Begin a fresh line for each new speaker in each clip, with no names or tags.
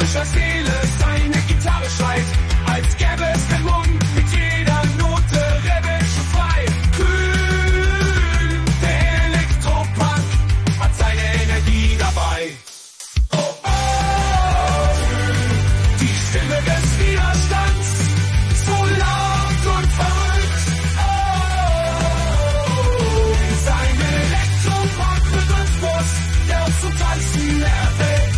frischer Seele seine Gitarre schreit, als gäbe es kein Mund, mit jeder Note rebellisch und frei. Grün, der Elektropunk hat seine Energie dabei. Oh, oh, die Stimme des Widerstands, so laut und verrückt. Oh, sein Elektropunk-Rhythmus, der uns zum Tanzen erweckt.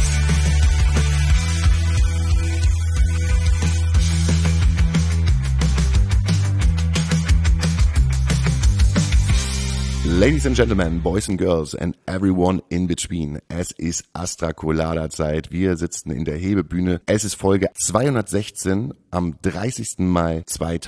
Ladies and Gentlemen, Boys and Girls and everyone in between. Es ist Astra Colada Zeit. Wir sitzen in der Hebebühne. Es ist Folge 216 am 30. Mai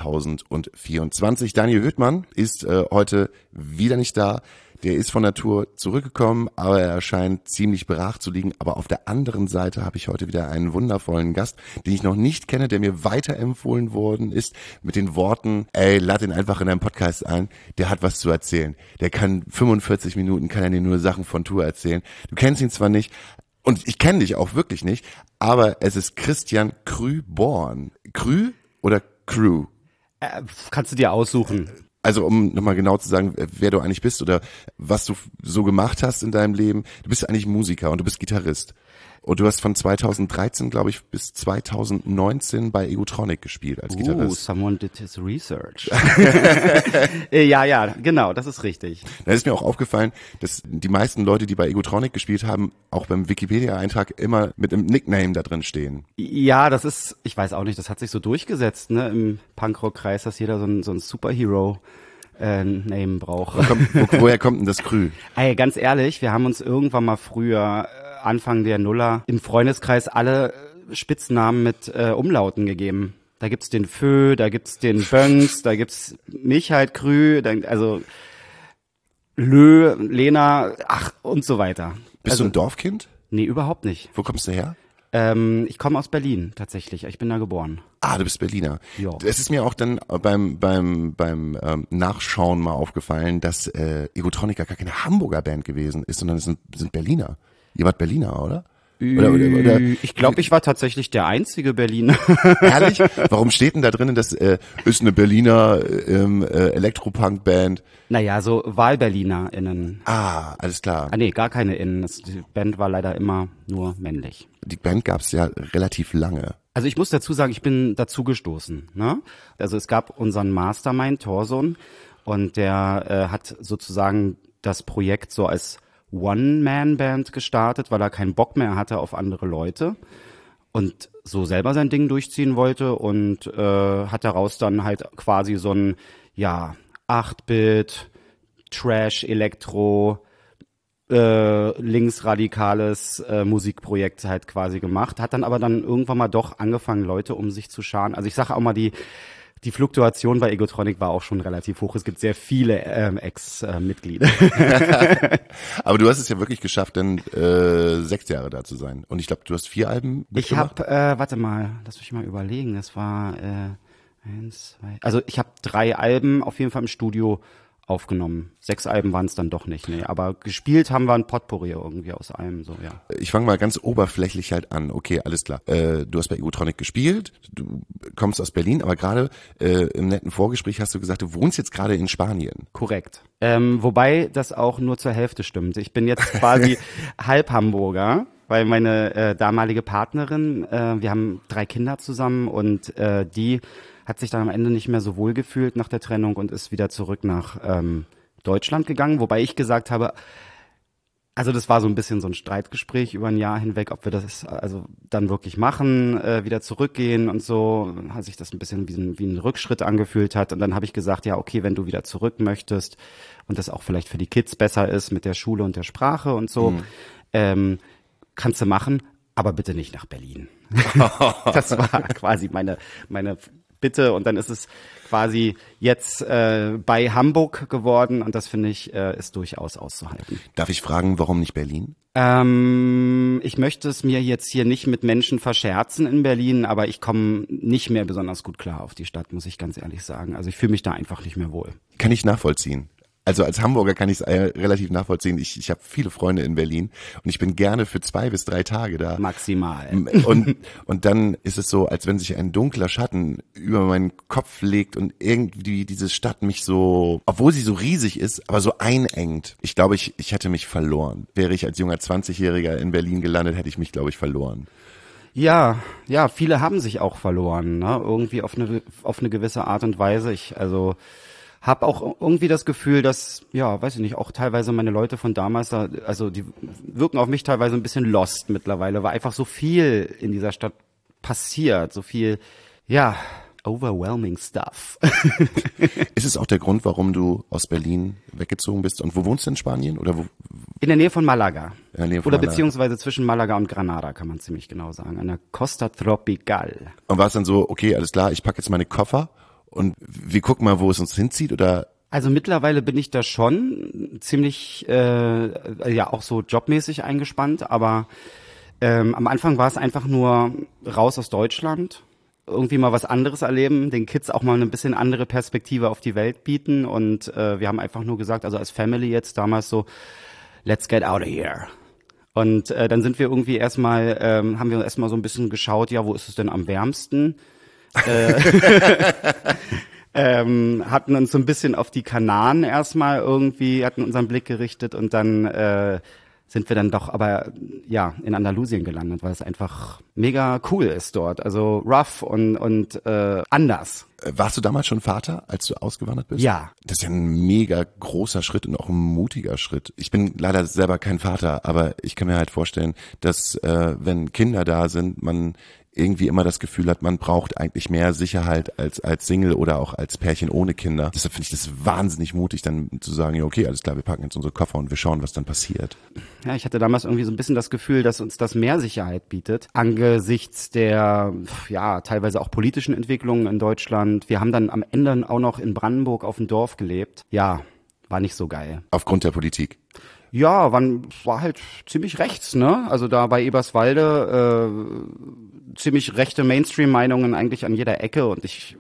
2024. Daniel Hüttmann ist heute wieder nicht da. Der ist von der Tour zurückgekommen, aber er scheint ziemlich brach zu liegen. Aber auf der anderen Seite habe ich heute wieder einen wundervollen Gast, den ich noch nicht kenne, der mir weiterempfohlen worden ist mit den Worten, ey, lad ihn einfach in deinen Podcast ein, der hat was zu erzählen. Der kann 45 Minuten, kann er dir nur Sachen von Tour erzählen. Du kennst ihn zwar nicht und ich kenne dich auch wirklich nicht, aber es ist Christian Krüborn. Krü oder Crew?
Kannst du dir aussuchen.
Also um nochmal genau zu sagen, wer du eigentlich bist oder was du so gemacht hast in deinem Leben. Du bist eigentlich Musiker und du bist Gitarrist. Und du hast von 2013, glaube ich, bis 2019 bei Egotronic gespielt als Gitarrist.
Someone did his research. Ja, genau, das ist richtig.
Da ist mir auch aufgefallen, dass die meisten Leute, die bei Egotronic gespielt haben, auch beim Wikipedia-Eintrag immer mit einem Nickname da drin stehen.
Ja, das ist, ich weiß auch nicht, das hat sich so durchgesetzt, ne, im Punkrock-Kreis, dass jeder so ein Superhero Name braucht.
Woher kommt denn das Krü?
Ey, ganz ehrlich, wir haben uns irgendwann mal früher, Anfang der Nuller, im Freundeskreis alle Spitznamen mit Umlauten gegeben. Da gibt's den Fö, da gibt's den Bönks, da gibt's mich halt Krü, also Lö, Lena, ach und so weiter.
Bist du ein Dorfkind?
Nee, überhaupt nicht.
Wo kommst du her?
Ich komme aus Berlin tatsächlich. Ich bin da geboren.
Ah, du bist Berliner.
Ja.
Es ist mir auch dann beim Nachschauen mal aufgefallen, dass Egotronic gar keine Hamburger Band gewesen ist, sondern es sind Berliner. Ihr wart Berliner, oder? Oder
ich glaube, ich war tatsächlich der einzige Berliner.
Ehrlich? Warum steht denn da drinnen, das ist eine Berliner Elektropunk-Band?
Naja, so WahlberlinerInnen.
Ah, alles klar.
Ah nee, gar keine Innen. Die Band war leider immer nur männlich.
Die Band gab's ja relativ lange.
Also ich muss dazu sagen, ich bin dazugestoßen. Ne? Also es gab unseren Mastermind, Thorson, und der hat sozusagen das Projekt so als One-Man-Band gestartet, weil er keinen Bock mehr hatte auf andere Leute und so selber sein Ding durchziehen wollte und hat daraus dann halt quasi so ein, 8-Bit, Trash, Elektro, linksradikales Musikprojekt halt quasi gemacht, hat dann aber irgendwann mal doch angefangen, Leute um sich zu scharen. Also ich sage auch mal, die Fluktuation bei Egotronic war auch schon relativ hoch. Es gibt sehr viele Ex-Mitglieder.
Aber du hast es ja wirklich geschafft, dann 6 Jahre da zu sein. Und ich glaube, du hast 4 Alben mitgemacht.
Ich habe, warte mal, lass mich mal überlegen. Das war 1, 2. Also ich habe 3 Alben auf jeden Fall im Studio aufgenommen. 6 Alben waren es dann doch nicht, nee. Aber gespielt haben wir ein Potpourri irgendwie aus allem, so, ja.
Ich fange mal ganz oberflächlich halt an. Okay, alles klar. Du hast bei Egotronic gespielt, du kommst aus Berlin, aber gerade im netten Vorgespräch hast du gesagt, du wohnst jetzt gerade in Spanien.
Korrekt. Wobei das auch nur zur Hälfte stimmt. Ich bin jetzt quasi halb Hamburger, weil meine damalige Partnerin, wir haben 3 Kinder zusammen und die hat sich dann am Ende nicht mehr so wohl gefühlt nach der Trennung und ist wieder zurück nach Deutschland gegangen, wobei ich gesagt habe, also das war so ein bisschen so ein Streitgespräch über ein Jahr hinweg, ob wir das also dann wirklich machen, wieder zurückgehen und so, hat sich das ein bisschen wie ein Rückschritt angefühlt hat und dann habe ich gesagt, ja okay, wenn du wieder zurück möchtest und das auch vielleicht für die Kids besser ist mit der Schule und der Sprache und so, kannst du machen, aber bitte nicht nach Berlin. Das war quasi meine Bitte und dann ist es quasi jetzt bei Hamburg geworden und das finde ich ist durchaus auszuhalten.
Darf ich fragen, warum nicht Berlin?
Ich möchte es mir jetzt hier nicht mit Menschen verscherzen in Berlin, aber ich komme nicht mehr besonders gut klar auf die Stadt, muss ich ganz ehrlich sagen. Also ich fühle mich da einfach nicht mehr wohl.
Kann ich nachvollziehen. Also als Hamburger kann ich es relativ nachvollziehen. Ich habe viele Freunde in Berlin und ich bin gerne für 2 bis 3 Tage da.
Maximal.
Und dann ist es so, als wenn sich ein dunkler Schatten über meinen Kopf legt und irgendwie diese Stadt mich so, obwohl sie so riesig ist, aber so einengt. Ich glaube, ich hätte mich verloren. Wäre ich als junger 20-Jähriger in Berlin gelandet, hätte ich mich, glaube ich, verloren.
Ja, viele haben sich auch verloren, ne? Irgendwie auf eine gewisse Art und Weise. Hab auch irgendwie das Gefühl, dass, ja, weiß ich nicht, auch teilweise meine Leute von damals, also die wirken auf mich teilweise ein bisschen lost mittlerweile, weil einfach so viel in dieser Stadt passiert, so viel, ja, overwhelming stuff.
Ist es auch der Grund, warum du aus Berlin weggezogen bist? Und wo wohnst du in Spanien? Oder wo?
In der Nähe von Malaga.
In der Nähe von
Oder
Malaga.
beziehungsweise zwischen Malaga und Granada, kann man ziemlich genau sagen, an der Costa Tropical.
Und war es dann so, okay, alles klar, ich packe jetzt meine Koffer und wir gucken mal, wo es uns hinzieht? Oder?
Also mittlerweile bin ich da schon ziemlich, ja auch so jobmäßig eingespannt, aber am Anfang war es einfach nur raus aus Deutschland, irgendwie mal was anderes erleben, den Kids auch mal eine bisschen andere Perspektive auf die Welt bieten und wir haben einfach nur gesagt, also als Family jetzt damals so, let's get out of here. Und dann sind wir irgendwie haben wir erstmal so ein bisschen geschaut, ja, wo ist es denn am wärmsten? Hatten uns so ein bisschen auf die Kanaren erstmal irgendwie, hatten unseren Blick gerichtet und dann sind wir dann doch aber ja in Andalusien gelandet, weil es einfach mega cool ist dort, also rough und anders.
Warst du damals schon Vater, als du ausgewandert bist?
Ja.
Das ist ja ein mega großer Schritt und auch ein mutiger Schritt. Ich bin leider selber kein Vater, aber ich kann mir halt vorstellen, dass wenn Kinder da sind, man irgendwie immer das Gefühl hat, man braucht eigentlich mehr Sicherheit als Single oder auch als Pärchen ohne Kinder. Deshalb finde ich das wahnsinnig mutig, dann zu sagen, ja okay, alles klar, wir packen jetzt unsere Koffer und wir schauen, was dann passiert.
Ja, ich hatte damals irgendwie so ein bisschen das Gefühl, dass uns das mehr Sicherheit bietet, angesichts der, ja, teilweise auch politischen Entwicklungen in Deutschland. Wir haben dann am Ende auch noch in Brandenburg auf dem Dorf gelebt. Ja, war nicht so geil.
Aufgrund der Politik.
Ja, war halt ziemlich rechts, ne? Also da bei Eberswalde ziemlich rechte Mainstream-Meinungen eigentlich an jeder Ecke und ich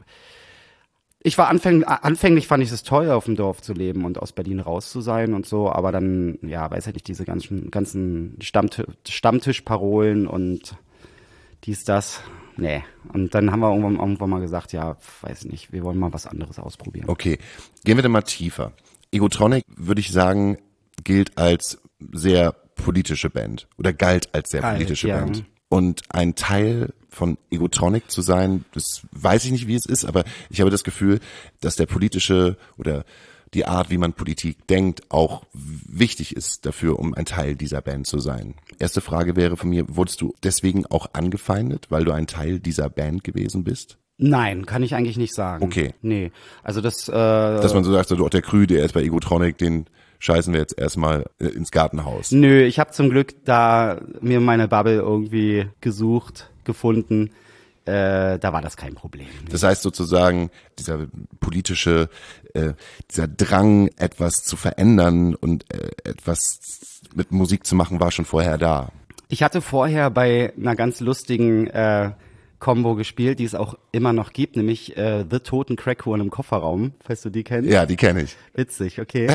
war anfänglich fand ich es toll, auf dem Dorf zu leben und aus Berlin raus zu sein und so, aber dann, ja, weiß ich nicht, diese ganzen Stammtischparolen und dies, das, nee. Und dann haben wir irgendwann mal gesagt, ja, weiß nicht, wir wollen mal was anderes ausprobieren.
Okay, gehen wir dann mal tiefer. Egotronic, würde ich sagen, gilt als sehr politische Band oder galt als sehr politische Band. Und ein Teil von Egotronic zu sein, das weiß ich nicht, wie es ist, aber ich habe das Gefühl, dass der politische oder die Art, wie man Politik denkt, auch wichtig ist dafür, um ein Teil dieser Band zu sein. Erste Frage wäre von mir, wurdest du deswegen auch angefeindet, weil du ein Teil dieser Band gewesen bist?
Nein, kann ich eigentlich nicht sagen.
Okay.
Nee, also das...
Dass man so sagt, so, der Krü, der ist bei Egotronic, den scheißen wir jetzt erstmal ins Gartenhaus.
Nö, ich habe zum Glück da mir meine Bubble irgendwie gefunden. Da war das kein Problem.
Das heißt sozusagen, dieser politische, dieser Drang, etwas zu verändern und etwas mit Musik zu machen, war schon vorher da.
Ich hatte vorher bei einer ganz lustigen Combo gespielt, die es auch immer noch gibt, nämlich The Toten Crackhorn im Kofferraum, falls du die kennst.
Ja, die kenne ich.
Witzig, okay.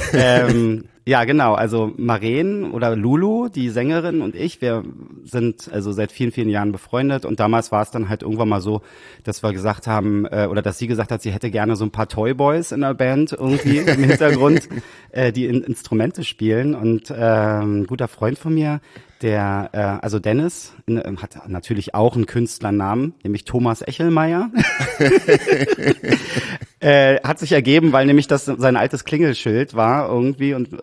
Ja, genau, also Maren oder Lulu, die Sängerin und ich, wir sind also seit vielen, vielen Jahren befreundet und damals war es dann halt irgendwann mal so, dass wir gesagt haben, oder dass sie gesagt hat, sie hätte gerne so ein paar Toyboys in der Band irgendwie im Hintergrund, die Instrumente spielen und ein guter Freund von mir, der, also Dennis, hat natürlich auch einen Künstlernamen, nämlich Thomas Echelmeier. Hat sich ergeben, weil nämlich das sein altes Klingelschild war irgendwie und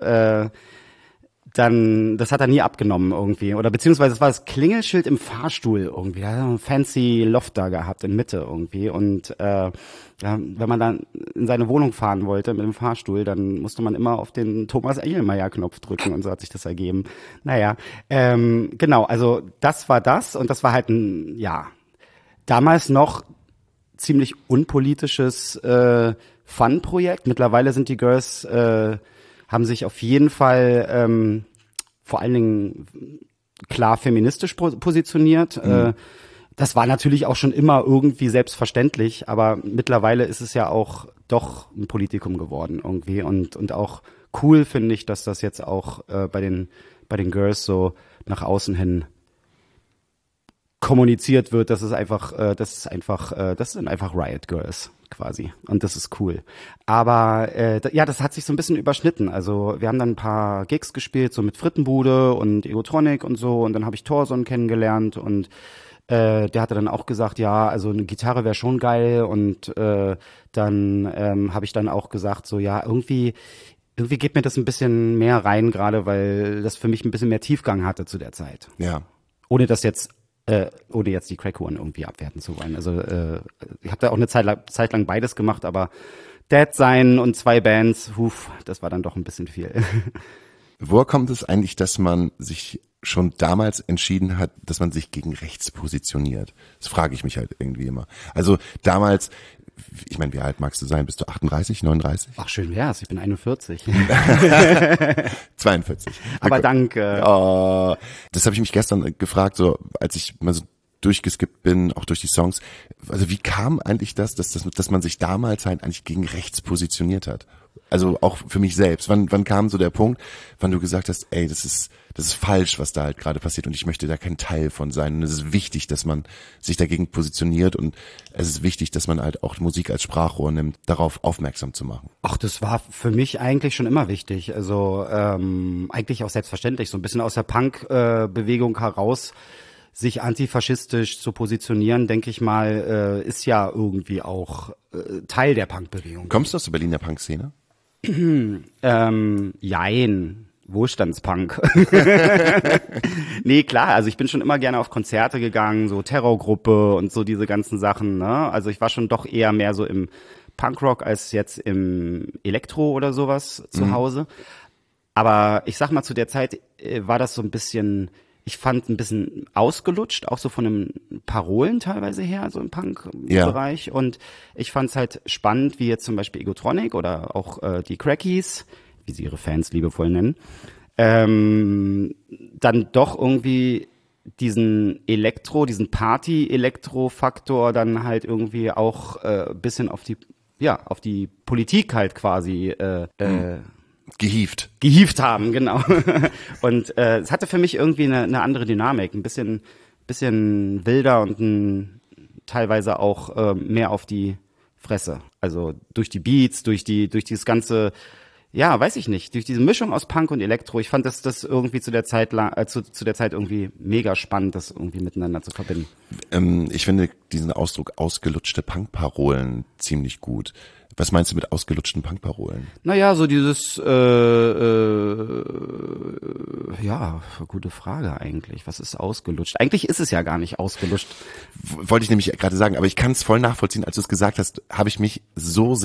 dann, das hat er nie abgenommen irgendwie. Oder beziehungsweise es war das Klingelschild im Fahrstuhl irgendwie. Da hat er einen fancy Loft da gehabt in Mitte irgendwie. Und ja, wenn man dann in seine Wohnung fahren wollte mit dem Fahrstuhl, dann musste man immer auf den Thomas Echelmeier-Knopf drücken und so hat sich das ergeben. Naja, genau, also das war das und das war halt ein, ja, damals noch ziemlich unpolitisches Fun-Projekt. Mittlerweile sind die Girls haben sich auf jeden Fall vor allen Dingen klar feministisch positioniert. Das war natürlich auch schon immer irgendwie selbstverständlich, aber mittlerweile ist es ja auch doch ein Politikum geworden irgendwie und auch cool finde ich, dass das jetzt auch bei den Girls so nach außen hin kommuniziert wird, das sind einfach Riot Girls quasi und das ist cool. Aber das hat sich so ein bisschen überschnitten. Also wir haben dann ein paar Gigs gespielt, so mit Frittenbude und Egotronic und so und dann habe ich Thorson kennengelernt und der hatte dann auch gesagt, ja, also eine Gitarre wäre schon geil und dann habe ich dann auch gesagt, so ja, irgendwie geht mir das ein bisschen mehr rein, gerade weil das für mich ein bisschen mehr Tiefgang hatte zu der Zeit.
Ja.
Ohne jetzt die Crackuhren irgendwie abwerten zu wollen. Also ich habe da auch eine Zeit lang beides gemacht, aber Dead sein und 2 Bands, das war dann doch ein bisschen viel.
Woher kommt es eigentlich, dass man sich schon damals entschieden hat, dass man sich gegen rechts positioniert? Das frage ich mich halt irgendwie immer. Also damals, ich meine, wie alt magst du sein? Bist du 38, 39?
Ach, schön wär's, ich bin 41.
42.
Aber danke.
Oh, das habe ich mich gestern gefragt, so als ich mal so durchgeskippt bin, auch durch die Songs. Also wie kam eigentlich das, dass man sich damals halt eigentlich gegen rechts positioniert hat? Also auch für mich selbst. Wann kam so der Punkt, wann du gesagt hast, ey, das ist falsch, was da halt gerade passiert und ich möchte da kein Teil von sein. Und es ist wichtig, dass man sich dagegen positioniert und es ist wichtig, dass man halt auch Musik als Sprachrohr nimmt, darauf aufmerksam zu machen.
Ach, das war für mich eigentlich schon immer wichtig. Also eigentlich auch selbstverständlich, so ein bisschen aus der Punk-Bewegung heraus sich antifaschistisch zu positionieren, denke ich mal, ist ja irgendwie auch Teil der Punk-Bewegung.
Kommst du aus der Berliner Punk-Szene?
Jein. Wohlstandspunk. Nee, klar, also ich bin schon immer gerne auf Konzerte gegangen, so Terrorgruppe und so diese ganzen Sachen, ne? Also ich war schon doch eher mehr so im Punkrock als jetzt im Elektro oder sowas zu Hause. Aber ich sag mal, zu der Zeit war das so ein bisschen, ich fand ein bisschen ausgelutscht, auch so von den Parolen teilweise her, so im Punk-Bereich. Ja. Und ich fand es halt spannend, wie jetzt zum Beispiel Egotronic oder auch die Crackies, wie sie ihre Fans liebevoll nennen, dann doch irgendwie diesen Party-Elektro-Faktor dann halt irgendwie auch bisschen auf die Politik halt quasi
gehievt
haben, genau. Und es hatte für mich irgendwie eine andere Dynamik, ein bisschen wilder und teilweise auch mehr auf die Fresse. Also durch die Beats, durch dieses ganze, ja, weiß ich nicht, durch diese Mischung aus Punk und Elektro. Ich fand das irgendwie zu der Zeit irgendwie mega spannend, das irgendwie miteinander zu verbinden.
Ich finde diesen Ausdruck ausgelutschte Punkparolen ziemlich gut. Was meinst du mit ausgelutschten Punkparolen?
Naja, so dieses, gute Frage eigentlich. Was ist ausgelutscht? Eigentlich ist es ja gar nicht ausgelutscht.
Wollte ich nämlich gerade sagen, aber ich kann es voll nachvollziehen. Als du es gesagt hast, habe ich mich so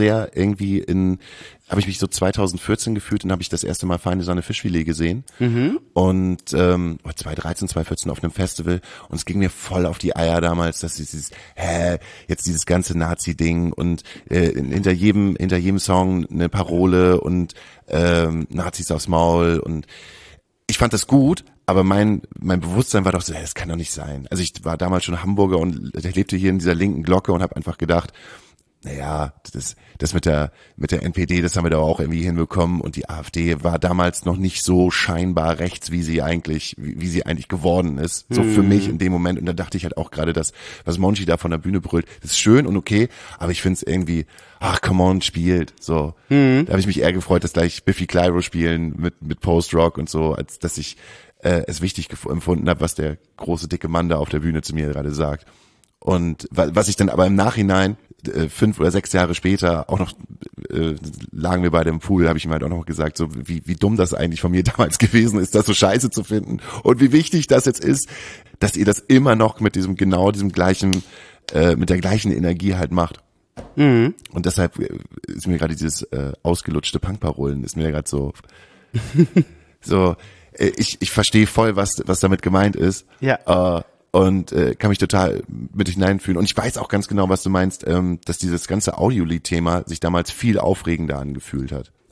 2014 gefühlt und habe ich das erste Mal Feine Sahne Fischfilet gesehen. Und 2013, 2014 auf einem Festival und es ging mir voll auf die Eier damals, dass dieses ganze Nazi-Ding und hinter jedem Song eine Parole und Nazis aufs Maul und ich fand das gut, aber mein Bewusstsein war doch so, das kann doch nicht sein. Also ich war damals schon Hamburger und ich lebte hier in dieser linken Glocke und habe einfach gedacht, naja, das mit der NPD, das haben wir da auch irgendwie hinbekommen und die AfD war damals noch nicht so scheinbar rechts, wie sie eigentlich geworden ist. So für mich in dem Moment und da dachte ich halt auch gerade, das, was Monchi da von der Bühne brüllt, das ist schön und okay, aber ich finde es irgendwie, ach come on, spielt, so. Da habe ich mich eher gefreut, dass gleich Biffy Clyro spielen mit Post-Rock und so, als dass ich es wichtig empfunden habe, was der große dicke Mann da auf der Bühne zu mir gerade sagt. Und was ich dann aber im Nachhinein 5 oder 6 Jahre später auch noch lagen wir beide im Pool, habe ich ihm halt auch noch gesagt, so wie dumm das eigentlich von mir damals gewesen ist, das so scheiße zu finden und wie wichtig das jetzt ist, dass ihr das immer noch mit diesem gleichen mit der gleichen Energie halt macht. Und deshalb ist mir gerade dieses ausgelutschte Punkparolen ist mir gerade so so ich verstehe voll, was damit gemeint ist.
Ja.
Und kann mich total mit hineinfühlen. Und ich weiß auch ganz genau, was du meinst, dass dieses ganze Audiolied-Thema sich damals viel aufregender angefühlt hat.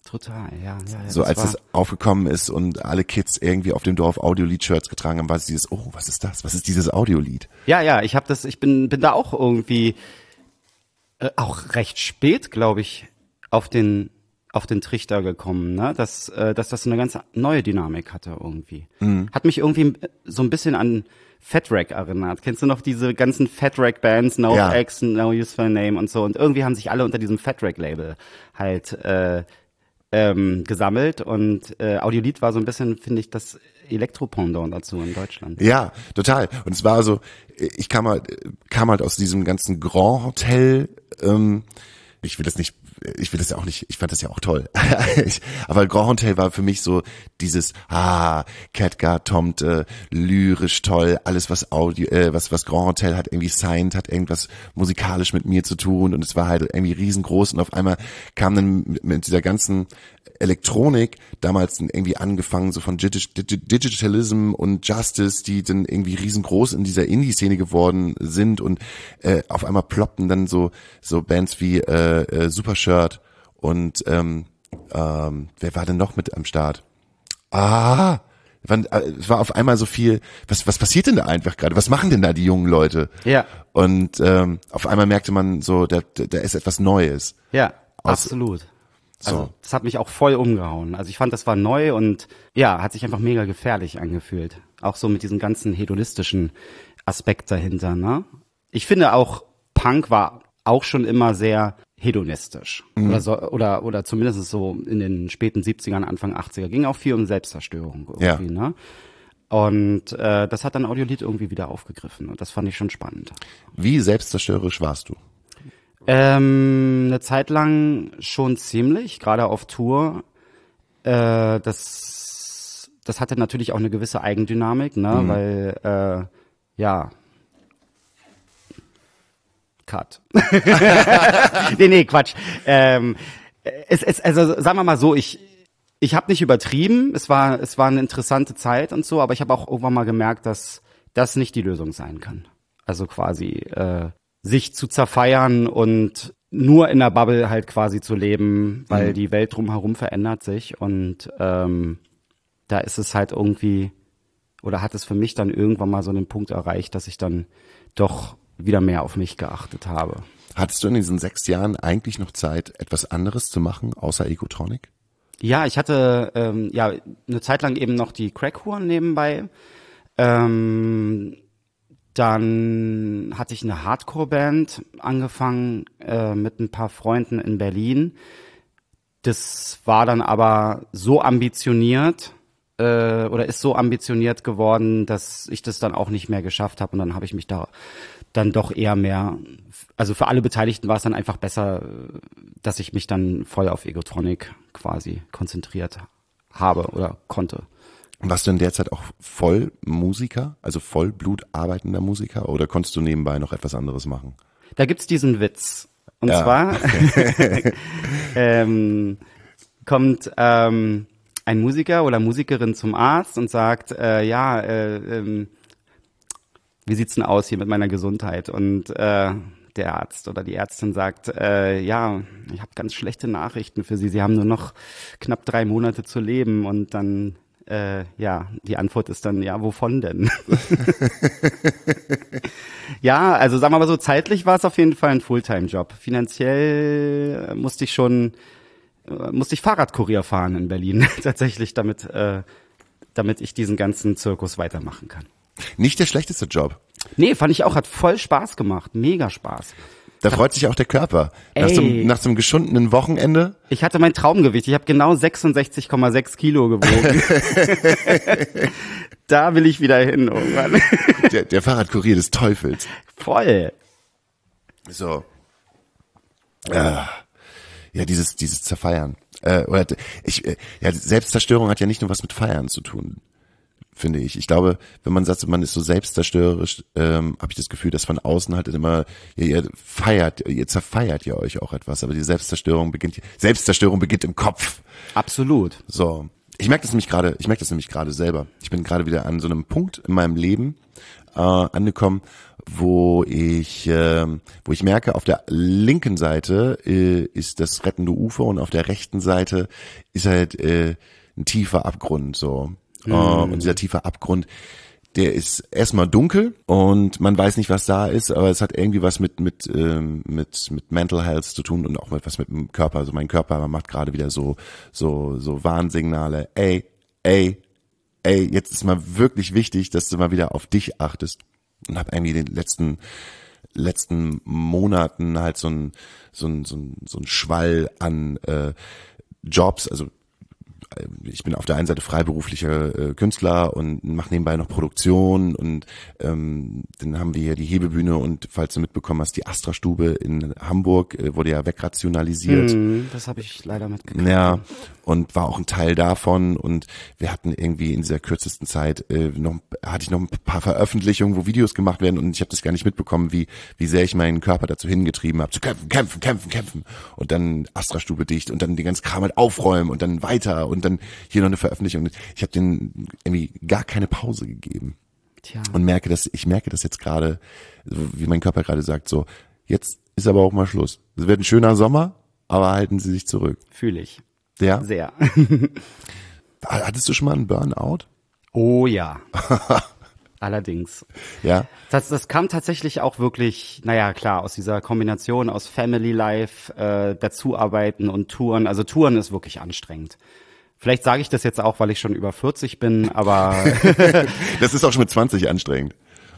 Total, ja.
So als es aufgekommen ist und alle Kids irgendwie auf dem Dorf Audiolied-Shirts getragen haben, war es dieses, oh, was ist das? Was ist dieses Audiolied?
Ja, ich bin da auch irgendwie auch recht spät, glaube ich, auf den Trichter gekommen, ne? Dass das eine ganz neue Dynamik hatte irgendwie. Hat mich irgendwie so ein bisschen an Fat Wreck erinnert. Kennst du noch diese ganzen Fat Wreck Bands, No X, No Use for a Name und so? Und irgendwie haben sich alle unter diesem Fat Wreck Label halt gesammelt und Audiolied war so ein bisschen, finde ich, das Elektropendant dazu in Deutschland.
Ja, total. Und es war so, ich kam halt aus diesem ganzen Grand Hotel, ich fand das ja auch toll. Aber Grand Hotel war für mich so dieses, Catgar, Tomte, lyrisch toll, alles was was Grand Hotel hat irgendwie signed, hat irgendwas musikalisch mit mir zu tun und es war halt irgendwie riesengroß und auf einmal kam dann mit dieser ganzen Elektronik, damals irgendwie angefangen so von Digitalism und Justice, die dann irgendwie riesengroß in dieser Indie-Szene geworden sind und auf einmal ploppten dann so Bands wie Supershirt und wer war denn noch mit am Start? Es war auf einmal so viel, was passiert denn da einfach gerade? Was machen denn da die jungen Leute?
Ja.
Und auf einmal merkte man so, da ist etwas Neues.
Ja, absolut.
So.
Also das hat mich auch voll umgehauen. Also ich fand, das war neu und ja, hat sich einfach mega gefährlich angefühlt. Auch so mit diesem ganzen hedonistischen Aspekt dahinter, ne? Ich finde auch, Punk war auch schon immer sehr hedonistisch. Oder zumindest so in den späten 70ern, Anfang 80er. Ging auch viel um Selbstzerstörung irgendwie, ne? Und das hat dann Audiolied irgendwie wieder aufgegriffen und das fand ich schon spannend.
Wie selbstzerstörerisch warst du?
Eine Zeit lang schon ziemlich, gerade auf Tour. Das hatte natürlich auch eine gewisse Eigendynamik, ne, weil Cut. nee, Quatsch. Also sagen wir mal so, ich habe nicht übertrieben. Es war eine interessante Zeit und so, aber ich habe auch irgendwann mal gemerkt, dass das nicht die Lösung sein kann. Also quasi sich zu zerfeiern und nur in der Bubble halt quasi zu leben, weil die Welt drumherum verändert sich und da ist es halt irgendwie, oder hat es für mich dann irgendwann mal so einen Punkt erreicht, dass ich dann doch wieder mehr auf mich geachtet habe.
Hattest du in diesen 6 Jahren eigentlich noch Zeit, etwas anderes zu machen, außer Egotronic?
Ja, ich hatte eine Zeit lang eben noch die Crackhuren nebenbei. Dann hatte ich eine Hardcore-Band angefangen mit ein paar Freunden in Berlin. Das war dann aber so ambitioniert oder ist so ambitioniert geworden, dass ich das dann auch nicht mehr geschafft habe. Und dann habe ich mich da dann doch eher mehr, also für alle Beteiligten war es dann einfach besser, dass ich mich dann voll auf Egotronic quasi konzentriert habe oder konnte.
Warst du in der Zeit auch Vollmusiker, also Vollblut arbeitender Musiker, oder konntest du nebenbei noch etwas anderes machen?
Da gibt's diesen Witz. Und zwar kommt ein Musiker oder Musikerin zum Arzt und sagt, wie sieht's denn aus hier mit meiner Gesundheit? Und der Arzt oder die Ärztin sagt, ich habe ganz schlechte Nachrichten für Sie. Sie haben nur noch knapp 3 Monate zu leben. Und dann die Antwort ist dann, wovon denn? Ja, also sagen wir mal so, zeitlich war es auf jeden Fall ein Fulltime-Job. Finanziell musste ich Fahrradkurier fahren in Berlin, tatsächlich, damit ich diesen ganzen Zirkus weitermachen kann.
Nicht der schlechteste Job.
Nee, fand ich auch, hat voll Spaß gemacht, mega Spaß.
Da freut sich auch der Körper. Nach so einem geschundenen Wochenende.
Ich hatte mein Traumgewicht. Ich habe genau 66,6 Kilo gewogen. Da will ich wieder hin irgendwann.
Der Fahrradkurier des Teufels.
Voll.
So. Dieses Zerfeiern. Selbstzerstörung hat ja nicht nur was mit Feiern zu tun, finde ich. Ich glaube, wenn man sagt, man ist so selbstzerstörerisch, habe ich das Gefühl, dass von außen halt immer, ihr zerfeiert ja euch auch etwas, aber die Selbstzerstörung beginnt im Kopf.
Absolut.
So. Ich merke das nämlich gerade selber. Ich bin gerade wieder an so einem Punkt in meinem Leben angekommen, wo ich merke, auf der linken Seite ist das rettende Ufer und auf der rechten Seite ist halt ein tiefer Abgrund so. Und dieser tiefe Abgrund, der ist erstmal dunkel und man weiß nicht, was da ist, aber es hat irgendwie was mit Mental Health zu tun und auch was mit dem Körper. Also mein Körper macht gerade wieder so Warnsignale. Ey, jetzt ist mal wirklich wichtig, dass du mal wieder auf dich achtest. Und habe irgendwie den letzten Monaten halt so ein Schwall an Jobs, also ich bin auf der einen Seite freiberuflicher Künstler und mache nebenbei noch Produktion und dann haben wir hier die Hebebühne und falls du mitbekommen hast, die Astra-Stube in Hamburg wurde ja wegrationalisiert.
Das habe ich leider mitgekriegt.
Ja, und war auch ein Teil davon und wir hatten irgendwie in dieser kürzesten Zeit hatte ich noch ein paar Veröffentlichungen, wo Videos gemacht werden und ich habe das gar nicht mitbekommen, wie sehr ich meinen Körper dazu hingetrieben habe, zu kämpfen und dann Astra-Stube dicht und dann den ganzen Kram halt aufräumen und dann weiter und dann hier noch eine Veröffentlichung. Ich habe denen irgendwie gar keine Pause gegeben.
Tja.
Und ich merke das jetzt gerade, wie mein Körper gerade sagt, so, jetzt ist aber auch mal Schluss. Es wird ein schöner Sommer, aber halten Sie sich zurück.
Fühle ich.
Ja?
Sehr.
Hattest du schon mal einen Burnout?
Oh ja. Allerdings.
Ja.
Das kam tatsächlich auch wirklich, naja, klar, aus dieser Kombination aus Family Life, dazuarbeiten und Touren. Also Touren ist wirklich anstrengend. Vielleicht sage ich das jetzt auch, weil ich schon über 40 bin, aber
Das ist auch schon mit 20 anstrengend.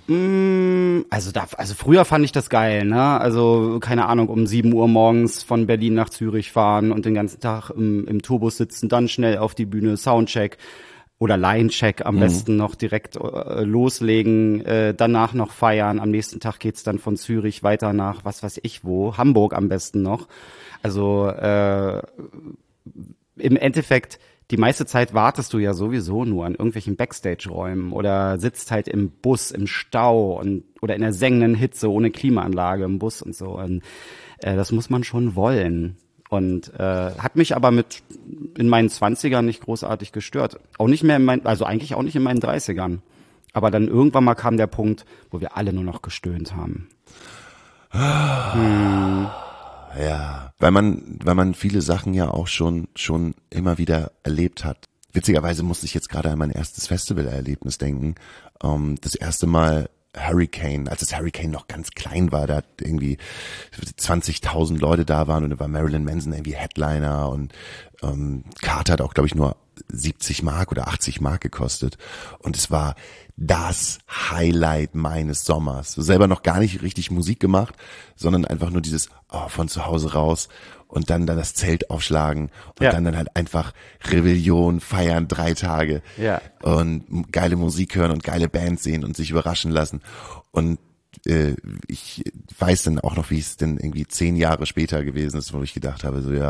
also früher fand ich das geil, ne? Also keine Ahnung, um 7 Uhr morgens von Berlin nach Zürich fahren und den ganzen Tag im Tourbus sitzen, dann schnell auf die Bühne, Soundcheck oder Line-Check am besten noch direkt loslegen, danach noch feiern. Am nächsten Tag geht's dann von Zürich weiter nach was weiß ich wo, Hamburg am besten noch. Also im Endeffekt, die meiste Zeit wartest du ja sowieso nur an irgendwelchen Backstage-Räumen oder sitzt halt im Bus, im Stau oder in der sengenden Hitze ohne Klimaanlage im Bus und so. Und das muss man schon wollen. Und hat mich aber in meinen 20ern nicht großartig gestört. Auch nicht mehr eigentlich auch nicht in meinen 30ern. Aber dann irgendwann mal kam der Punkt, wo wir alle nur noch gestöhnt haben.
Ja, weil man viele Sachen ja auch schon immer wieder erlebt hat. Witzigerweise musste ich jetzt gerade an mein erstes Festivalerlebnis denken. Das erste Mal Hurricane, als das Hurricane noch ganz klein war, da irgendwie 20.000 Leute da waren und da war Marilyn Manson irgendwie Headliner und Karte hat auch, glaube ich, nur 70 Mark oder 80 Mark gekostet und es war das Highlight meines Sommers. So selber noch gar nicht richtig Musik gemacht, sondern einfach nur dieses von zu Hause raus und dann das Zelt aufschlagen und dann halt einfach Rebellion feiern 3 Tage und geile Musik hören und geile Bands sehen und sich überraschen lassen. Und ich weiß dann auch noch, wie es denn irgendwie 10 Jahre später gewesen ist, wo ich gedacht habe, so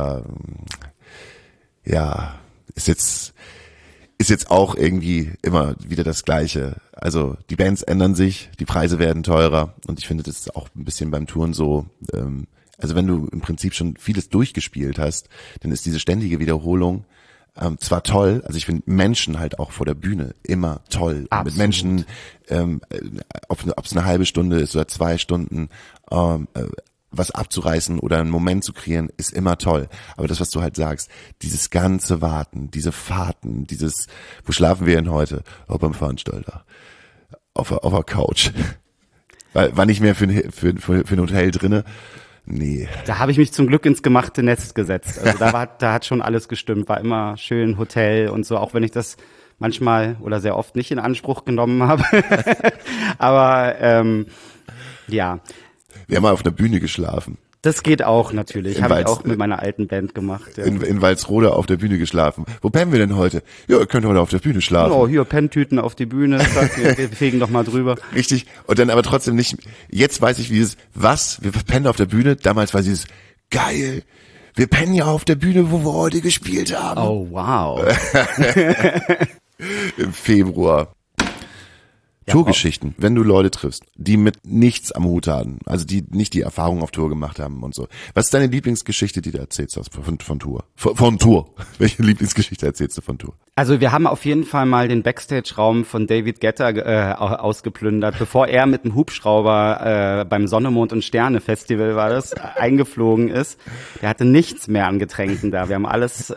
ist jetzt auch irgendwie immer wieder das Gleiche. Also die Bands ändern sich, die Preise werden teurer und ich finde, das ist auch ein bisschen beim Touren so, also wenn du im Prinzip schon vieles durchgespielt hast, dann ist diese ständige Wiederholung zwar toll, also ich finde Menschen halt auch vor der Bühne immer toll.
Absolut.
Mit Menschen, ob es eine halbe Stunde ist oder 2 Stunden, was abzureißen oder einen Moment zu kreieren, ist immer toll. Aber das, was du halt sagst, dieses ganze Warten, diese Fahrten, wo schlafen wir denn heute? Beim Veranstalter. Auf der Couch. War nicht mehr für ein Hotel drinne. Nee.
Da habe ich mich zum Glück ins gemachte Nest gesetzt. Also da hat schon alles gestimmt. War immer schön Hotel und so, auch wenn ich das manchmal oder sehr oft nicht in Anspruch genommen habe. Aber ja.
Wir haben mal auf einer Bühne geschlafen.
Das geht auch natürlich. Habe ich auch mit meiner alten Band gemacht. Ja.
In Walsrode auf der Bühne geschlafen. Wo pennen wir denn heute? Ja, ihr könnt heute auf der Bühne schlafen.
Oh, hier Penntüten auf die Bühne. Wir fegen doch mal drüber.
Richtig. Und dann aber trotzdem nicht. Jetzt weiß ich, wir pennen auf der Bühne. Damals war dieses geil. Wir pennen ja auf der Bühne, wo wir heute gespielt haben.
Oh, wow.
Im Februar. Tourgeschichten, wenn du Leute triffst, die mit nichts am Hut haben, also die nicht die Erfahrung auf Tour gemacht haben und so. Was ist deine Lieblingsgeschichte, die du erzählst von Tour? Von Tour. Welche Lieblingsgeschichte erzählst du von Tour?
Also wir haben auf jeden Fall mal den Backstage-Raum von David Guetta ausgeplündert, bevor er mit dem Hubschrauber beim Sonne, Mond und Sterne Festival war das, eingeflogen ist. Der hatte nichts mehr an Getränken da. Wir haben alles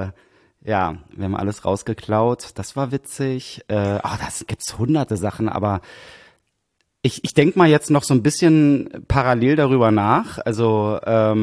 rausgeklaut. Das war witzig. Das gibt's hunderte Sachen, aber ich denke mal jetzt noch so ein bisschen parallel darüber nach. Also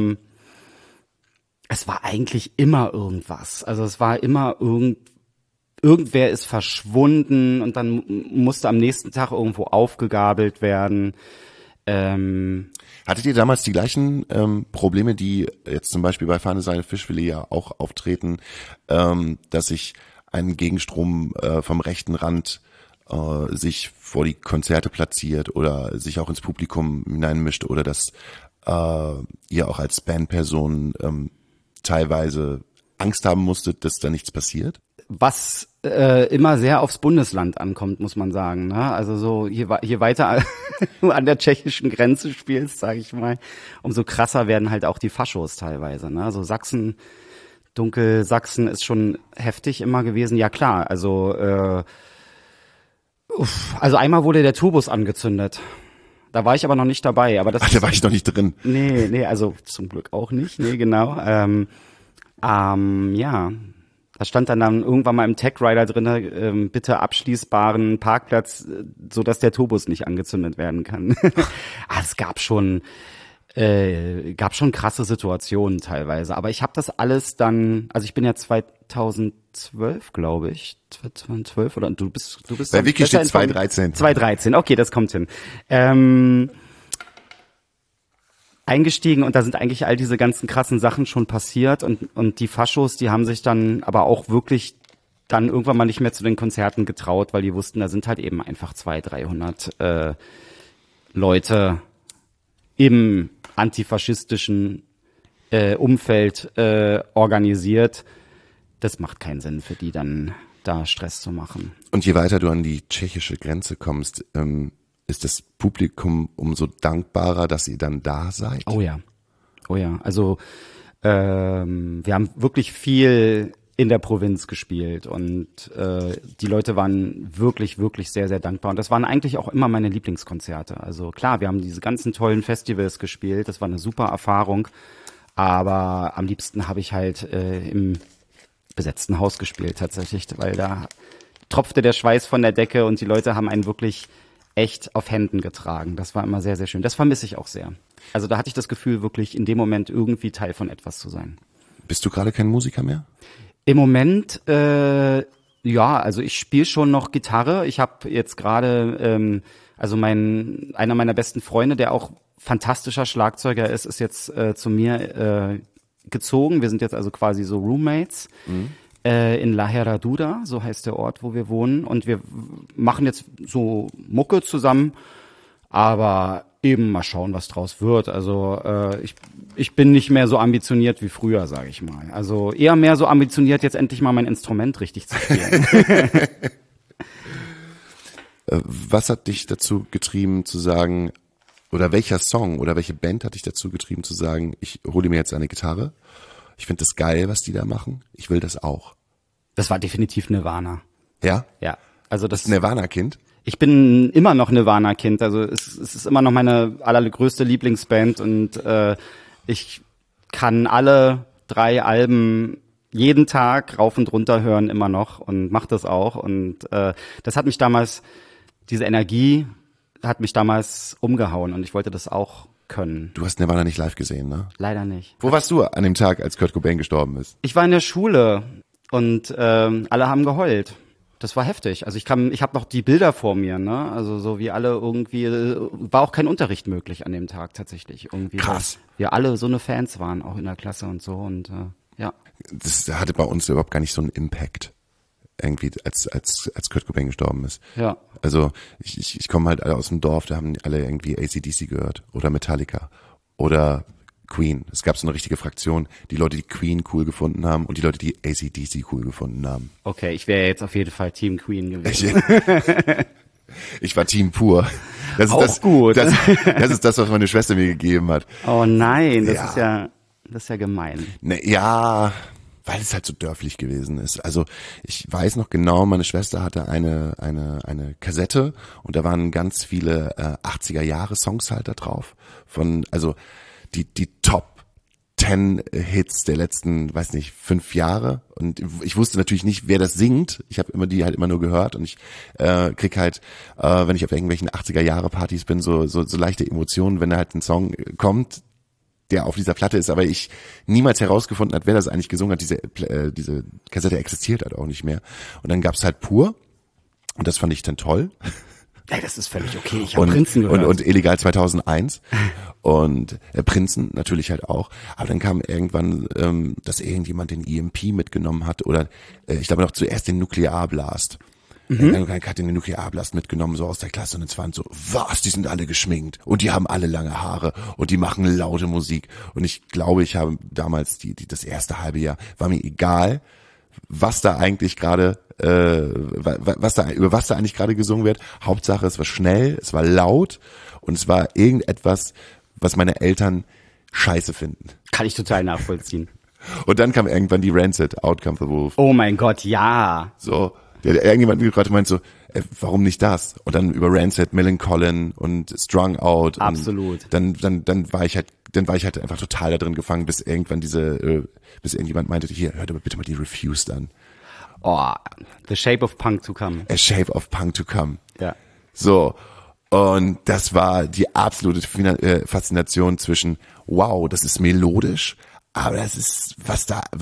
es war eigentlich immer irgendwas. Also es war immer irgendwer ist verschwunden und dann musste am nächsten Tag irgendwo aufgegabelt werden.
Hattet ihr damals die gleichen Probleme, die jetzt zum Beispiel bei Fahne Seine Fischfilet ja auch auftreten, dass sich ein Gegenstrom vom rechten Rand sich vor die Konzerte platziert oder sich auch ins Publikum hineinmischt oder dass ihr auch als Bandperson teilweise Angst haben musstet, dass da nichts passiert?
Was immer sehr aufs Bundesland ankommt, muss man sagen. Ne? Also so je weiter du an der tschechischen Grenze spielst, sage ich mal, umso krasser werden halt auch die Faschos teilweise. Ne? Also Dunkelsachsen ist schon heftig immer gewesen. Ja klar, also einmal wurde der Tourbus angezündet. Da war ich aber noch nicht dabei. Aber da
war ich noch nicht drin.
Nee, also zum Glück auch nicht. Nee, genau. Ja. Da stand dann irgendwann mal im Tech-Rider drin, bitte abschließbaren Parkplatz, so dass der Tourbus nicht angezündet werden kann. Es gab schon krasse Situationen teilweise. Aber ich habe das alles dann, also ich bin ja 2012, glaube ich, 2012 oder du bist.
Bei Wiki steht 2013.
2013, okay, das kommt hin. Eingestiegen und da sind eigentlich all diese ganzen krassen Sachen schon passiert und die Faschos, die haben sich dann aber auch wirklich dann irgendwann mal nicht mehr zu den Konzerten getraut, weil die wussten, da sind halt eben einfach 200-300 Leute im antifaschistischen Umfeld organisiert. Das macht keinen Sinn für die dann da Stress zu machen.
Und je weiter du an die tschechische Grenze kommst, ist das Publikum umso dankbarer, dass ihr dann da seid?
Oh ja. Also wir haben wirklich viel in der Provinz gespielt und die Leute waren wirklich, wirklich sehr, sehr dankbar. Und das waren eigentlich auch immer meine Lieblingskonzerte. Also klar, wir haben diese ganzen tollen Festivals gespielt. Das war eine super Erfahrung. Aber am liebsten habe ich halt im besetzten Haus gespielt tatsächlich, weil da tropfte der Schweiß von der Decke und die Leute haben einen wirklich echt auf Händen getragen. Das war immer sehr, sehr schön. Das vermisse ich auch sehr. Also da hatte ich das Gefühl, wirklich in dem Moment irgendwie Teil von etwas zu sein. Bist du gerade kein Musiker mehr? Im Moment, ja, also ich spiele schon noch Gitarre. Ich habe jetzt gerade, einer meiner besten Freunde, der auch fantastischer Schlagzeuger ist, ist jetzt zu mir gezogen. Wir sind jetzt also quasi so Roommates. In La Herradura, so heißt der Ort, wo wir wohnen. Und wir machen jetzt so Mucke zusammen, aber eben mal schauen, was draus wird. Also ich bin nicht mehr so ambitioniert wie früher, sage ich mal. Also eher mehr so ambitioniert, jetzt endlich mal mein Instrument richtig zu spielen.
Was hat dich dazu getrieben zu sagen, oder welcher Song oder welche Band hat dich dazu getrieben zu sagen, ich hole mir jetzt eine Gitarre? Ich finde das geil, was die da machen. Ich will das auch.
Das war definitiv Nirvana.
Ja?
Ja. Also das
Nirvana-Kind?
Ich bin immer noch Nirvana-Kind. Also es ist immer noch meine allergrößte Lieblingsband und ich kann alle 3 Alben jeden Tag rauf und runter hören immer noch und mache das auch. Und das hat mich damals, diese Energie hat mich damals umgehauen und ich wollte das auch können.
Du hast Nirvana nicht live gesehen, ne?
Leider nicht.
Wo warst du an dem Tag, als Kurt Cobain gestorben ist?
Ich war in der Schule und alle haben geheult. Das war heftig. Also ich habe noch die Bilder vor mir, ne? Also so wie alle irgendwie, war auch kein Unterricht möglich an dem Tag tatsächlich. Irgendwie.
Krass.
Wir alle so eine Fans waren, auch in der Klasse und so und ja.
Das hatte bei uns überhaupt gar nicht so einen Impact. Irgendwie, als Kurt Cobain gestorben ist.
Ja.
Also ich komme halt alle aus dem Dorf, da haben alle irgendwie AC/DC gehört oder Metallica oder Queen. Es gab so eine richtige Fraktion, die Leute, die Queen cool gefunden haben und die Leute, die AC/DC cool gefunden haben.
Okay, ich wäre jetzt auf jeden Fall Team Queen gewesen.
Ich war Team Pur. Das ist
Auch gut.
Das ist das, was meine Schwester mir gegeben hat.
Oh nein,
Ja.
das ist ja gemein.
Ne, ja, weil es halt so dörflich gewesen ist. Also ich weiß noch genau, meine Schwester hatte eine Kassette und da waren ganz viele 80er Jahre Songs halt da drauf. Also die Top 10 Hits der letzten, weiß nicht, 5 Jahre. Und ich wusste natürlich nicht, wer das singt. Ich habe die halt immer nur gehört und ich krieg halt, wenn ich auf irgendwelchen 80er Jahre Partys bin, so leichte Emotionen, wenn da halt ein Song kommt, der auf dieser Platte ist, aber ich niemals herausgefunden hat, wer das eigentlich gesungen hat. Diese Kassette existiert halt auch nicht mehr. Und dann gab's halt Pur und das fand ich dann toll.
Ey, das ist völlig okay. Ich habe Prinzen gehört.
Und Illegal 2001 und Prinzen natürlich halt auch. Aber dann kam irgendwann, dass irgendjemand den EMP mitgenommen hat oder ich glaube noch zuerst den Nuklearblast. Dann hat den Nuklearblast mitgenommen, so aus der Klasse und es waren so, was, die sind alle geschminkt und die haben alle lange Haare und die machen laute Musik. Und ich glaube, ich habe damals das erste halbe Jahr, war mir egal, was da eigentlich gerade, über was da eigentlich gerade gesungen wird. Hauptsache, es war schnell, es war laut und es war irgendetwas, was meine Eltern scheiße finden.
Kann ich total nachvollziehen.
Und dann kam irgendwann die Rancid, Out Comes the Wolf.
Oh mein Gott, ja.
So, irgendjemand gerade meint so, warum nicht das? Und dann über Rancid, Millencolin und Strung Out.
Absolut.
Und dann war ich halt einfach total da drin gefangen, bis bis irgendjemand meinte, hier, hör doch bitte mal die Refused an.
Oh, The Shape of Punk to Come.
A Shape of Punk to Come.
Ja.
So. Und das war die absolute Faszination zwischen, wow, das ist melodisch, aber das ist, was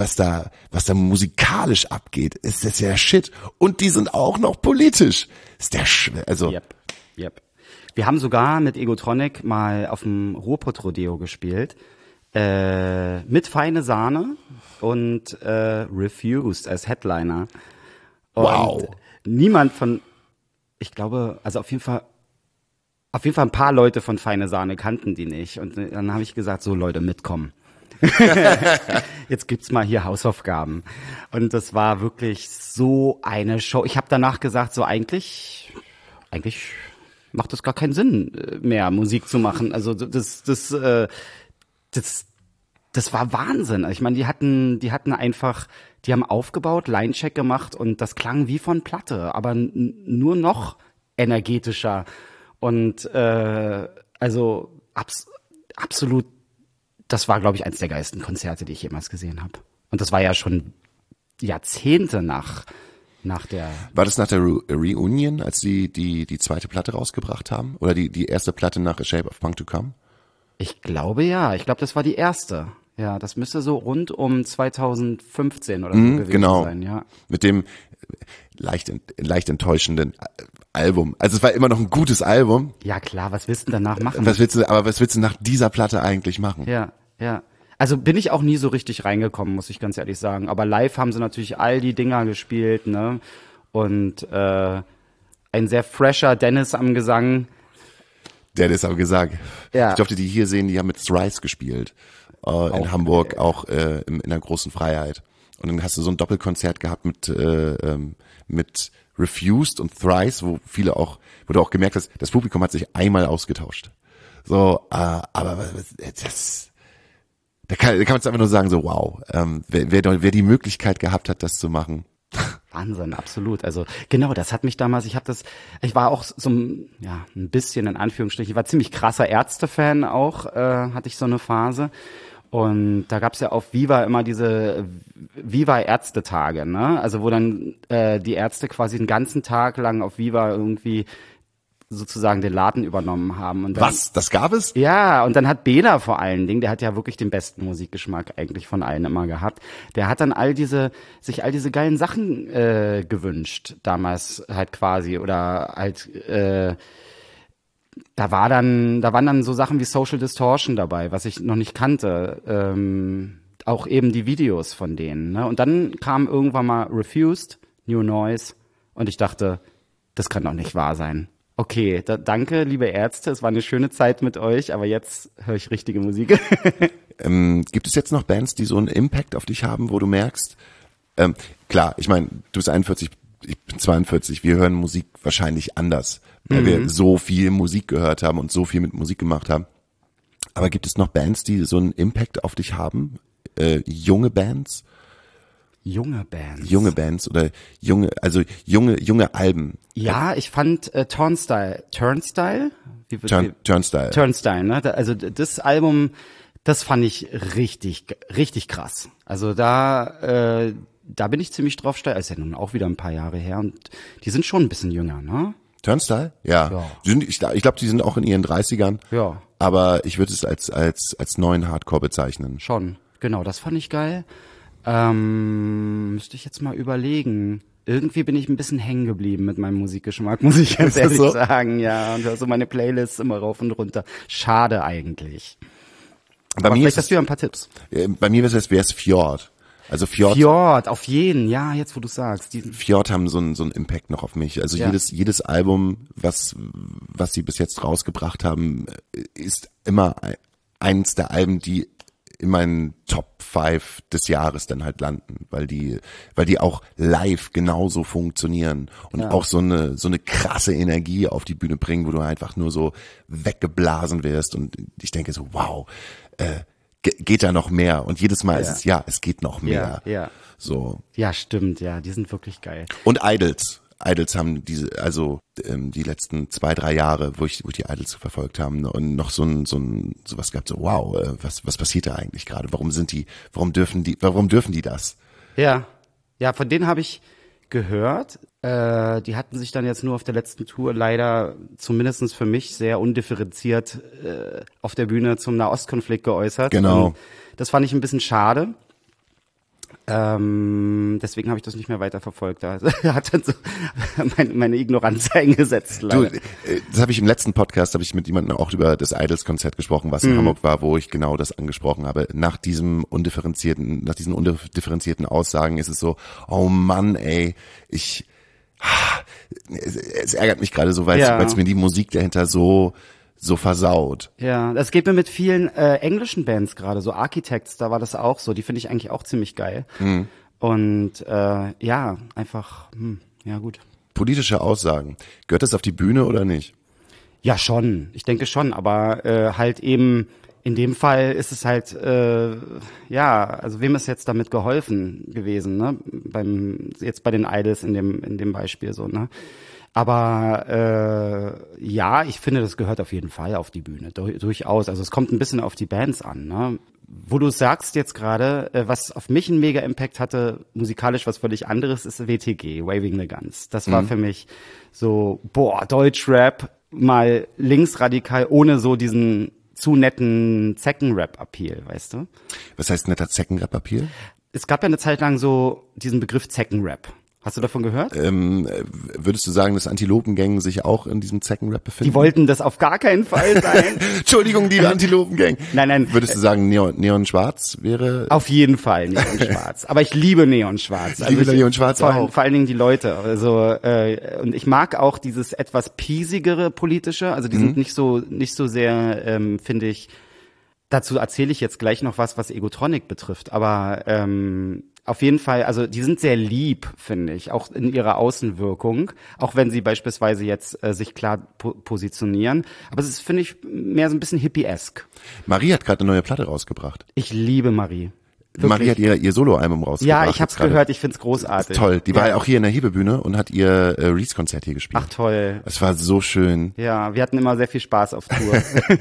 da musikalisch abgeht, ist das ja Shit. Und die sind auch noch politisch. Ist der
Yep. Wir haben sogar mit Egotronic mal auf dem Ruhrpott-Rodeo gespielt. Mit Feine Sahne und Refused als Headliner. Und
wow.
Niemand ich glaube, also auf jeden Fall ein paar Leute von Feine Sahne kannten die nicht. Und dann habe ich gesagt, so Leute, mitkommen. Jetzt gibt's mal hier Hausaufgaben. Und das war wirklich so eine Show. Ich habe danach gesagt, so eigentlich macht es gar keinen Sinn mehr, Musik zu machen. Also das war Wahnsinn. Ich meine, die haben aufgebaut, Linecheck gemacht und das klang wie von Platte, aber nur noch energetischer. Und also absolut, das war, glaube ich, eins der geilsten Konzerte, die ich jemals gesehen habe. Und das war ja schon Jahrzehnte nach der...
War das nach der Reunion, als die zweite Platte rausgebracht haben? Oder die erste Platte nach A Shape of Punk to Come?
Ich glaube ja. Ich glaube, das war die erste. Ja, das müsste so rund um 2015 oder so gewesen sein. Ja.
Mit dem leicht enttäuschenden Album. Also es war immer noch ein gutes Album.
Ja klar, was willst du denn danach machen?
Was willst du nach dieser Platte eigentlich machen?
Ja. Also bin ich auch nie so richtig reingekommen, muss ich ganz ehrlich sagen. Aber live haben sie natürlich all die Dinger gespielt, ne? Und ein sehr fresher Dennis am Gesang.
Der ist aber gesagt.
Ja.
Ich durfte die hier sehen, die haben mit Thrice gespielt. In Hamburg, auch in der großen Freiheit. Und dann hast du so ein Doppelkonzert gehabt mit Refused und Thrice, wo du auch gemerkt hast, das Publikum hat sich einmal ausgetauscht. So, aber da kann man es einfach nur sagen, so wow, wer die Möglichkeit gehabt hat, das zu machen.
Wahnsinn, absolut. Also genau, das hat mich damals, ich war auch so ein bisschen in Anführungsstrichen, ich war ziemlich krasser Ärzte-Fan auch, hatte ich so eine Phase. Und da gab's ja auf Viva immer diese Viva-Ärzte-Tage, ne? Also wo dann die Ärzte quasi den ganzen Tag lang auf Viva irgendwie sozusagen den Laden übernommen haben. Und dann,
was? Das gab es?
Ja, und dann hat Bela vor allen Dingen, der hat ja wirklich den besten Musikgeschmack eigentlich von allen immer gehabt. Der hat dann sich all diese geilen Sachen gewünscht, damals halt quasi, oder halt da waren dann so Sachen wie Social Distortion dabei, was ich noch nicht kannte. Auch eben die Videos von denen. Ne? Und dann kam irgendwann mal Refused, New Noise. Und ich dachte, das kann doch nicht wahr sein. Okay, danke, liebe Ärzte. Es war eine schöne Zeit mit euch, aber jetzt höre ich richtige Musik.
Gibt es jetzt noch Bands, die so einen Impact auf dich haben, wo du merkst, klar, ich meine, du bist 41, ich bin 42, wir hören Musik wahrscheinlich anders. weil wir so viel Musik gehört haben und so viel mit Musik gemacht haben. Aber gibt es noch Bands, die so einen Impact auf dich haben? Junge Bands?
Junge Bands.
Junge Bands oder junge Alben.
Ja, ich fand Turnstile.
Turnstile.
Turnstile, ne? Also das Album, das fand ich richtig krass. Also da bin ich ziemlich drauf steil. Ist ja nun auch wieder ein paar Jahre her und die sind schon ein bisschen jünger, ne?
Turnstile? Ja. Ich glaube, die sind auch in ihren 30ern.
Ja.
Aber ich würde es als neuen Hardcore bezeichnen.
Schon. Genau, das fand ich geil. Müsste ich jetzt mal überlegen. Irgendwie bin ich ein bisschen hängen geblieben mit meinem Musikgeschmack, muss ich ganz ehrlich sagen. Ja, und höre so meine Playlists immer rauf und runter. Schade eigentlich.
Bei mir
vielleicht hast du ja ein paar Tipps.
Bei mir wäre es Fjord. Also
Fjord, auf jeden. Ja, jetzt wo du sagst.
Fjord haben so einen Impact noch auf mich. Also jedes Album, was sie bis jetzt rausgebracht haben, ist immer eins der Alben, die in meinen Top 5 des Jahres dann halt landen, weil die auch live genauso funktionieren und auch so eine krasse Energie auf die Bühne bringen, wo du einfach nur so weggeblasen wirst und ich denke so, wow, geht da noch mehr? Und jedes Mal ist es, es geht noch mehr.
Ja.
So.
Ja, stimmt, ja, die sind wirklich geil.
Und Idols haben die letzten 2-3 Jahre, wo ich die Idols verfolgt haben und noch sowas gehabt, so wow, was passiert da eigentlich gerade? Warum dürfen die das?
Ja, von denen habe ich gehört. Die hatten sich dann jetzt nur auf der letzten Tour leider, zumindest für mich, sehr undifferenziert auf der Bühne zum Nahostkonflikt geäußert.
Genau.
Und das fand ich ein bisschen schade. Deswegen habe ich das nicht mehr weiter verfolgt. Da hat dann so meine Ignoranz eingesetzt. Leider.
Du, das habe ich im letzten Podcast, habe ich mit jemandem auch über das Idols-Konzert gesprochen, was in Hamburg war, wo ich genau das angesprochen habe. Nach diesen undifferenzierten Aussagen ist es so, oh Mann, ey, es ärgert mich gerade so, weil es mir die Musik dahinter so versaut.
Ja, das geht mir mit vielen englischen Bands gerade, so Architects, da war das auch so, die finde ich eigentlich auch ziemlich geil. Und einfach, ja gut.
Politische Aussagen, gehört das auf die Bühne oder nicht?
Ja, schon, ich denke schon, aber halt eben, in dem Fall ist es halt, also wem ist jetzt damit geholfen gewesen, ne? Jetzt bei den Idols in dem Beispiel so, ne? Aber ich finde, das gehört auf jeden Fall auf die Bühne, durchaus. Also es kommt ein bisschen auf die Bands an, ne? Wo du sagst jetzt gerade, was auf mich einen Mega-Impact hatte, musikalisch was völlig anderes, ist WTG, Waving the Guns. Das war für mich so, Deutschrap, mal linksradikal, ohne so diesen zu netten Zecken-Rap-Appeal, weißt du?
Was heißt netter Zecken-Rap-Appeal?
Es gab ja eine Zeit lang so diesen Begriff Zecken-Rap. Hast du davon gehört?
Würdest du sagen, dass Antilopengang sich auch in diesem Zeckenrap befinden?
Die wollten das auf gar keinen Fall sein.
Entschuldigung, die Antilopengang.
Nein.
Würdest du sagen, Neon Schwarz wäre?
Auf jeden Fall Neon Schwarz. Aber ich liebe Neon Schwarz.
Ich liebe Neon Schwarz auch.
Vor allen Dingen die Leute. Also und ich mag auch dieses etwas piesigere politische. Also die sind nicht so sehr, finde ich. Dazu erzähle ich jetzt gleich noch was Egotronic betrifft. Aber auf jeden Fall, also die sind sehr lieb, finde ich, auch in ihrer Außenwirkung, auch wenn sie beispielsweise jetzt sich klar positionieren. Aber es ist, finde ich, mehr so ein bisschen hippie-esque.
Marie hat gerade eine neue Platte rausgebracht.
Ich liebe Marie. Wirklich.
Marie hat ihr Soloalbum rausgebracht.
Ja, ich hab's gehört, ich find's großartig.
Toll, die war ja auch hier in der Hebebühne und hat ihr Release-Konzert hier gespielt.
Ach toll.
Es war so schön.
Ja, wir hatten immer sehr viel Spaß auf Tour.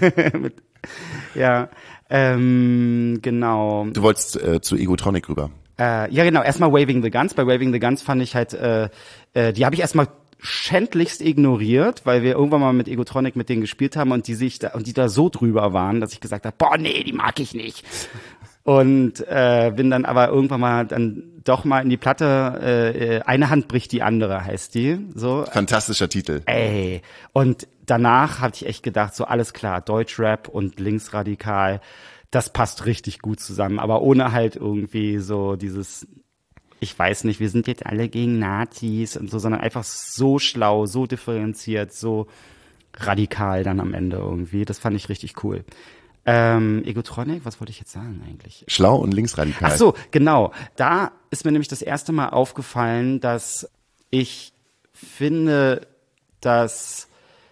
Genau.
Du wolltest zu Egotronic rüber.
Ja, genau. Erstmal Waving the Guns. Bei Waving the Guns fand ich halt, die habe ich erstmal schändlichst ignoriert, weil wir irgendwann mal mit Egotronic mit denen gespielt haben und die da so drüber waren, dass ich gesagt habe, boah, nee, die mag ich nicht. Und bin dann aber irgendwann mal dann doch mal in die Platte, eine Hand bricht die andere, heißt die. So.
Fantastischer Titel.
Ey. Und danach hatte ich echt gedacht, so alles klar, Deutschrap und linksradikal, das passt richtig gut zusammen, aber ohne halt irgendwie so dieses, ich weiß nicht, wir sind jetzt alle gegen Nazis und so, sondern einfach so schlau, so differenziert, so radikal dann am Ende irgendwie. Das fand ich richtig cool. Egotronic, was wollte ich jetzt sagen eigentlich?
Schlau und linksradikal.
Ach so, genau. Da ist mir nämlich das erste Mal aufgefallen, dass ich finde, dass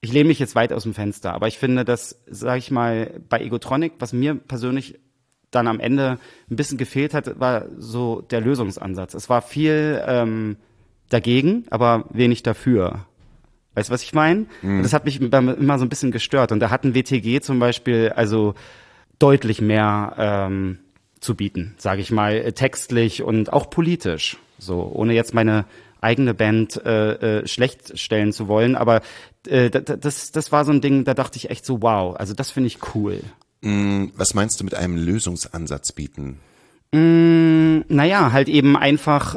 ich lehne mich jetzt weit aus dem Fenster, aber ich finde, dass, sag ich mal, bei Egotronic, was mir persönlich dann am Ende ein bisschen gefehlt hat, war so der Lösungsansatz. Es war viel dagegen, aber wenig dafür. Weißt du, was ich meine? Das hat mich immer so ein bisschen gestört. Und da hatten WTG zum Beispiel also deutlich mehr zu bieten, sage ich mal, textlich und auch politisch. So, ohne jetzt meine eigene Band schlecht stellen zu wollen, aber das war so ein Ding, da dachte ich echt so, wow, also das finde ich cool.
Was meinst du mit einem Lösungsansatz bieten?
Naja, halt eben einfach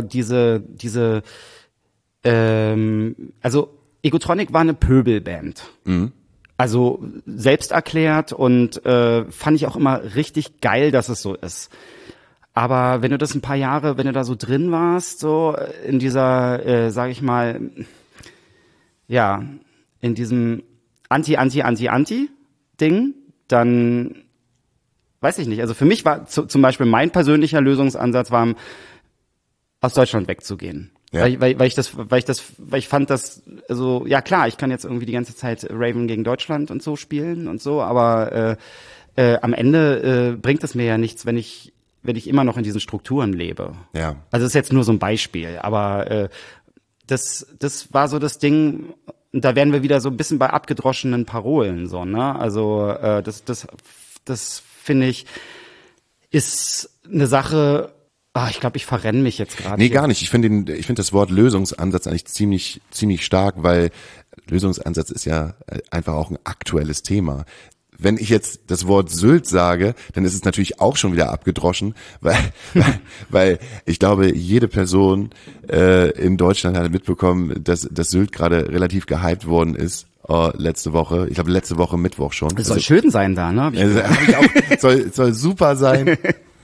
also Egotronic war eine Pöbelband. Also selbst erklärt und fand ich auch immer richtig geil, dass es so ist. Aber wenn du das ein paar Jahre, wenn du da so drin warst, so in dieser, sag ich mal, ja, in diesem Anti-Ding, dann weiß ich nicht. Also für mich war zum Beispiel mein persönlicher Lösungsansatz war, aus Deutschland wegzugehen. Ja. Weil ich fand das, also, ja klar, ich kann jetzt irgendwie die ganze Zeit Raven gegen Deutschland und so spielen und so, aber am Ende bringt es mir ja nichts, wenn ich immer noch in diesen Strukturen lebe. Ja. Also das ist jetzt nur so ein Beispiel, aber das war so das Ding, und da wären wir wieder so ein bisschen bei abgedroschenen Parolen, so, ne? Also das finde ich, ist eine Sache. Ich glaube, ich verrenne mich jetzt gerade.
Nee, gar nicht. Ich finde das Wort Lösungsansatz eigentlich ziemlich stark, weil Lösungsansatz ist ja einfach auch ein aktuelles Thema. Wenn ich jetzt das Wort Sylt sage, dann ist es natürlich auch schon wieder abgedroschen, weil ich glaube, jede Person in Deutschland hat mitbekommen, dass Sylt gerade relativ gehypt worden ist. Letzte Woche, ich glaube letzte Woche Mittwoch schon.
Es soll schön sein da, ne?
Hab ich auch, soll super sein.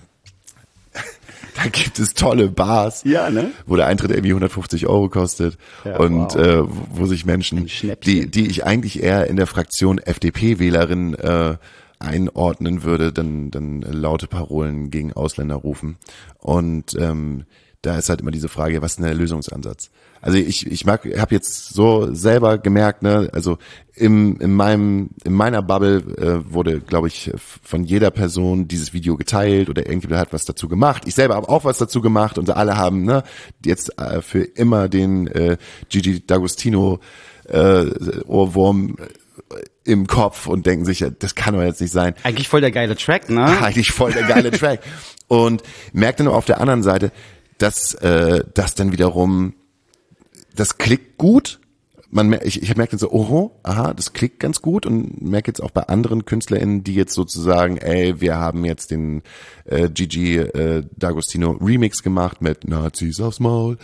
Da gibt es tolle Bars, ja, ne? Wo der Eintritt irgendwie 150 € kostet, ja, und wow. Wo sich Menschen, die ich eigentlich eher in der Fraktion FDP-Wählerin einordnen würde, dann laute Parolen gegen Ausländer rufen. Und da ist halt immer diese Frage, was ist denn der Lösungsansatz? Also ich habe jetzt so selber gemerkt, ne, also in meiner Bubble wurde, glaube ich, von jeder Person dieses Video geteilt oder irgendjemand hat was dazu gemacht. Ich selber habe auch was dazu gemacht und alle haben, ne, jetzt für immer den Gigi D'Agostino Ohrwurm im Kopf und denken sich, das kann doch jetzt nicht sein.
Eigentlich voll der geile Track, ne?
Eigentlich voll der geile Track. Und merkt dann auf der anderen Seite, dass das dann wiederum, das klickt gut. Ich merke dann so, das klickt ganz gut, und merke jetzt auch bei anderen KünstlerInnen, die jetzt sozusagen, wir haben jetzt den Gigi D'Agostino Remix gemacht mit Nazis aufs Maul,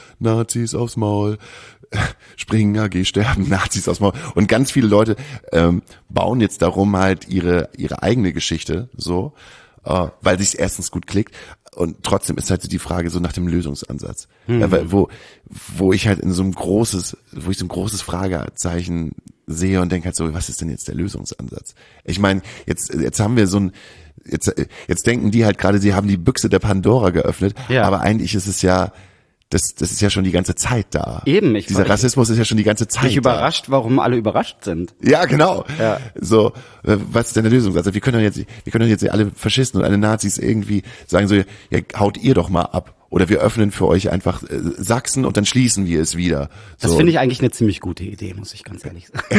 Springer, geh sterben, Nazis aufs Maul. Und ganz viele Leute bauen jetzt darum halt ihre eigene Geschichte, so, weil sich's erstens gut klickt. Und trotzdem ist halt so die Frage so nach dem Lösungsansatz. Ja, wo ich halt so ein großes Fragezeichen sehe und denke halt so, was ist denn jetzt der Lösungsansatz? Ich meine, jetzt haben wir jetzt denken die halt gerade, sie haben die Büchse der Pandora geöffnet, ja. Aber eigentlich ist es ja, das ist ja schon die ganze Zeit da.
Eben,
dieser Rassismus ist ja schon die ganze Zeit da.
Ich überrascht, warum alle überrascht sind.
Ja, genau. Ja. So, was ist denn der Lösungsansatz? Wir können doch jetzt alle Faschisten und alle Nazis irgendwie sagen so, ja, haut ihr doch mal ab. Oder wir öffnen für euch einfach Sachsen und dann schließen wir es wieder. So.
Das finde ich eigentlich eine ziemlich gute Idee, muss ich ganz ehrlich sagen.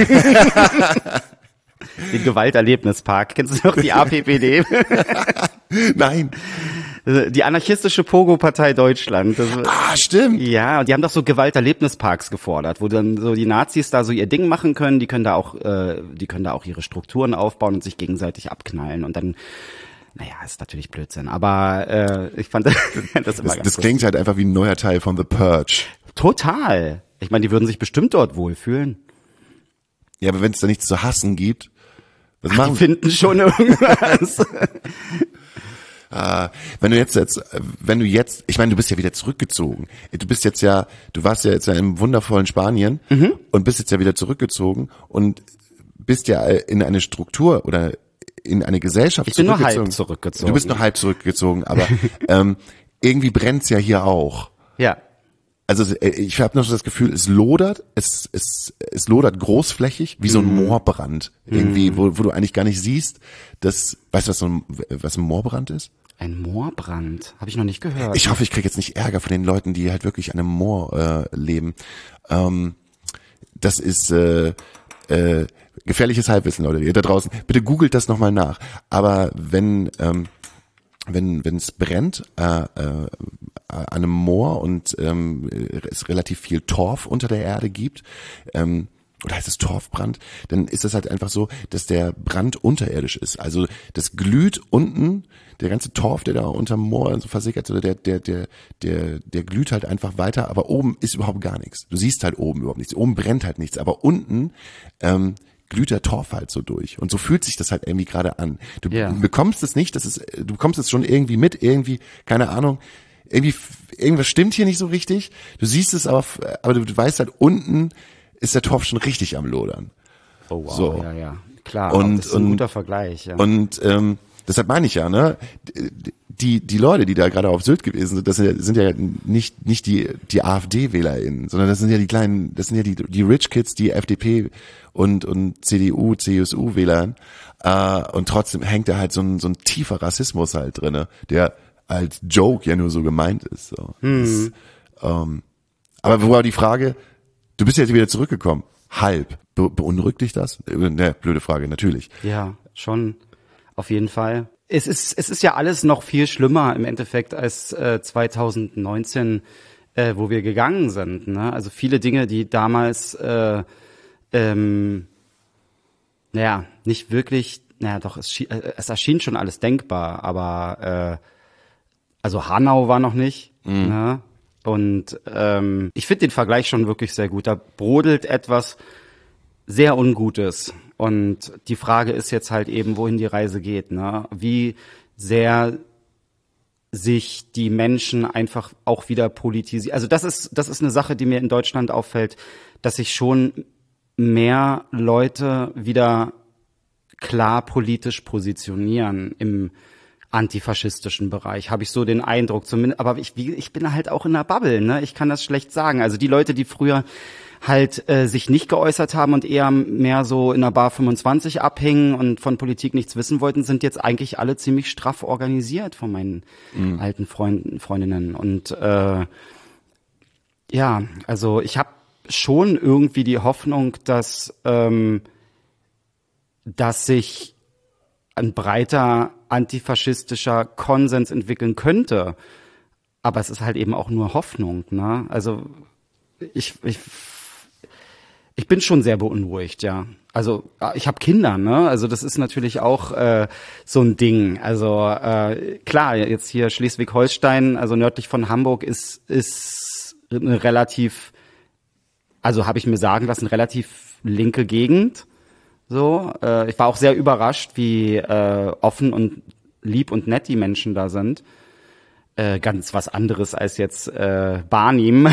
Den Gewalterlebnispark. Kennst du noch die APPD?
Nein.
Die anarchistische Pogo-Partei Deutschland.
Stimmt.
Ja, und die haben doch so Gewalterlebnisparks gefordert, wo dann so die Nazis da so ihr Ding machen können. Die können da auch ihre Strukturen aufbauen und sich gegenseitig abknallen. Und dann, naja, ist natürlich Blödsinn. Aber ich fand das immer ganz
Das klingt halt einfach wie ein neuer Teil von The Purge.
Total. Ich meine, die würden sich bestimmt dort wohlfühlen.
Ja, aber wenn es da nichts zu hassen gibt, was machen
die finden schon irgendwas.
Wenn du jetzt, ich meine, du bist ja wieder zurückgezogen. Du warst ja jetzt im wundervollen Spanien und bist jetzt ja wieder zurückgezogen und bist ja in eine Struktur oder in eine Gesellschaft zurückgezogen.
Ich bin nur halb zurückgezogen.
Du bist nur halb zurückgezogen, aber irgendwie brennt's ja hier auch.
Ja.
Also ich habe noch so das Gefühl, es lodert, es lodert großflächig, wie so ein Moorbrand. Irgendwie, wo du eigentlich gar nicht siehst, weißt du, was ein Moorbrand ist?
Ein Moorbrand? Habe ich noch nicht gehört.
Ich hoffe, ich kriege jetzt nicht Ärger von den Leuten, die halt wirklich an einem Moor leben. Das ist gefährliches Halbwissen, Leute. Ihr da draußen, bitte googelt das nochmal nach. Aber wenn es brennt an einem Moor und es relativ viel Torf unter der Erde gibt, oder heißt es Torfbrand, dann ist das halt einfach so, dass der Brand unterirdisch ist. Also das glüht unten, der ganze Torf, der da unterm Moor so versickert, oder der glüht halt einfach weiter, aber oben ist überhaupt gar nichts. Du siehst halt oben überhaupt nichts. Oben brennt halt nichts, aber unten glüht der Torf halt so durch. Und so fühlt sich das halt irgendwie gerade an. Du bekommst es nicht, du bekommst es schon irgendwie mit, irgendwie, keine Ahnung, irgendwas stimmt hier nicht so richtig. Du siehst es aber du weißt halt, unten ist der Torf schon richtig am Lodern.
Oh wow,
so.
ja, klar. Das ist ein guter Vergleich. Ja.
Und deshalb meine ich ja, ne, die Leute, die da gerade auf Sylt gewesen sind, das sind ja nicht die AfD-WählerInnen, sondern das sind ja die Rich Kids, die FDP und CDU, CSU-Wählern. Und trotzdem hängt da halt so ein tiefer Rassismus halt drinne, der als Joke ja nur so gemeint ist. So. Aber wo war die Frage? Du bist jetzt wieder zurückgekommen. Halb. Beunruhigt dich das? Ne, blöde Frage, natürlich.
Ja, schon. Auf jeden Fall. Es ist ja alles noch viel schlimmer im Endeffekt als 2019, wo wir gegangen sind. Ne? Also viele Dinge, die damals nicht wirklich, doch, es erschien schon alles denkbar, aber also Hanau war noch nicht. Ne? Und ich finde den Vergleich schon wirklich sehr gut. Da brodelt etwas sehr Ungutes. Und die Frage ist jetzt halt eben, wohin die Reise geht, ne? Wie sehr sich die Menschen einfach auch wieder politisieren. Also das ist eine Sache, die mir in Deutschland auffällt, dass sich schon mehr Leute wieder klar politisch positionieren im antifaschistischen Bereich, habe ich so den Eindruck. Zumindest, aber ich bin halt auch in einer Bubble, ne? Ich kann das schlecht sagen. Also die Leute, die früher halt sich nicht geäußert haben und eher mehr so in der Bar 25 abhingen und von Politik nichts wissen wollten, sind jetzt eigentlich alle ziemlich straff organisiert von meinen alten Freundinnen. Und also ich habe schon irgendwie die Hoffnung, dass sich ein breiter antifaschistischer Konsens entwickeln könnte. Aber es ist halt eben auch nur Hoffnung, ne? Also ich bin schon sehr beunruhigt, ja. Also ich habe Kinder, ne? Also das ist natürlich auch so ein Ding. Also klar, jetzt hier Schleswig-Holstein, also nördlich von Hamburg ist eine relativ, also habe ich mir sagen lassen, relativ linke Gegend. So, ich war auch sehr überrascht, wie offen und lieb und nett die Menschen da sind. Ganz was anderes als jetzt Barnim.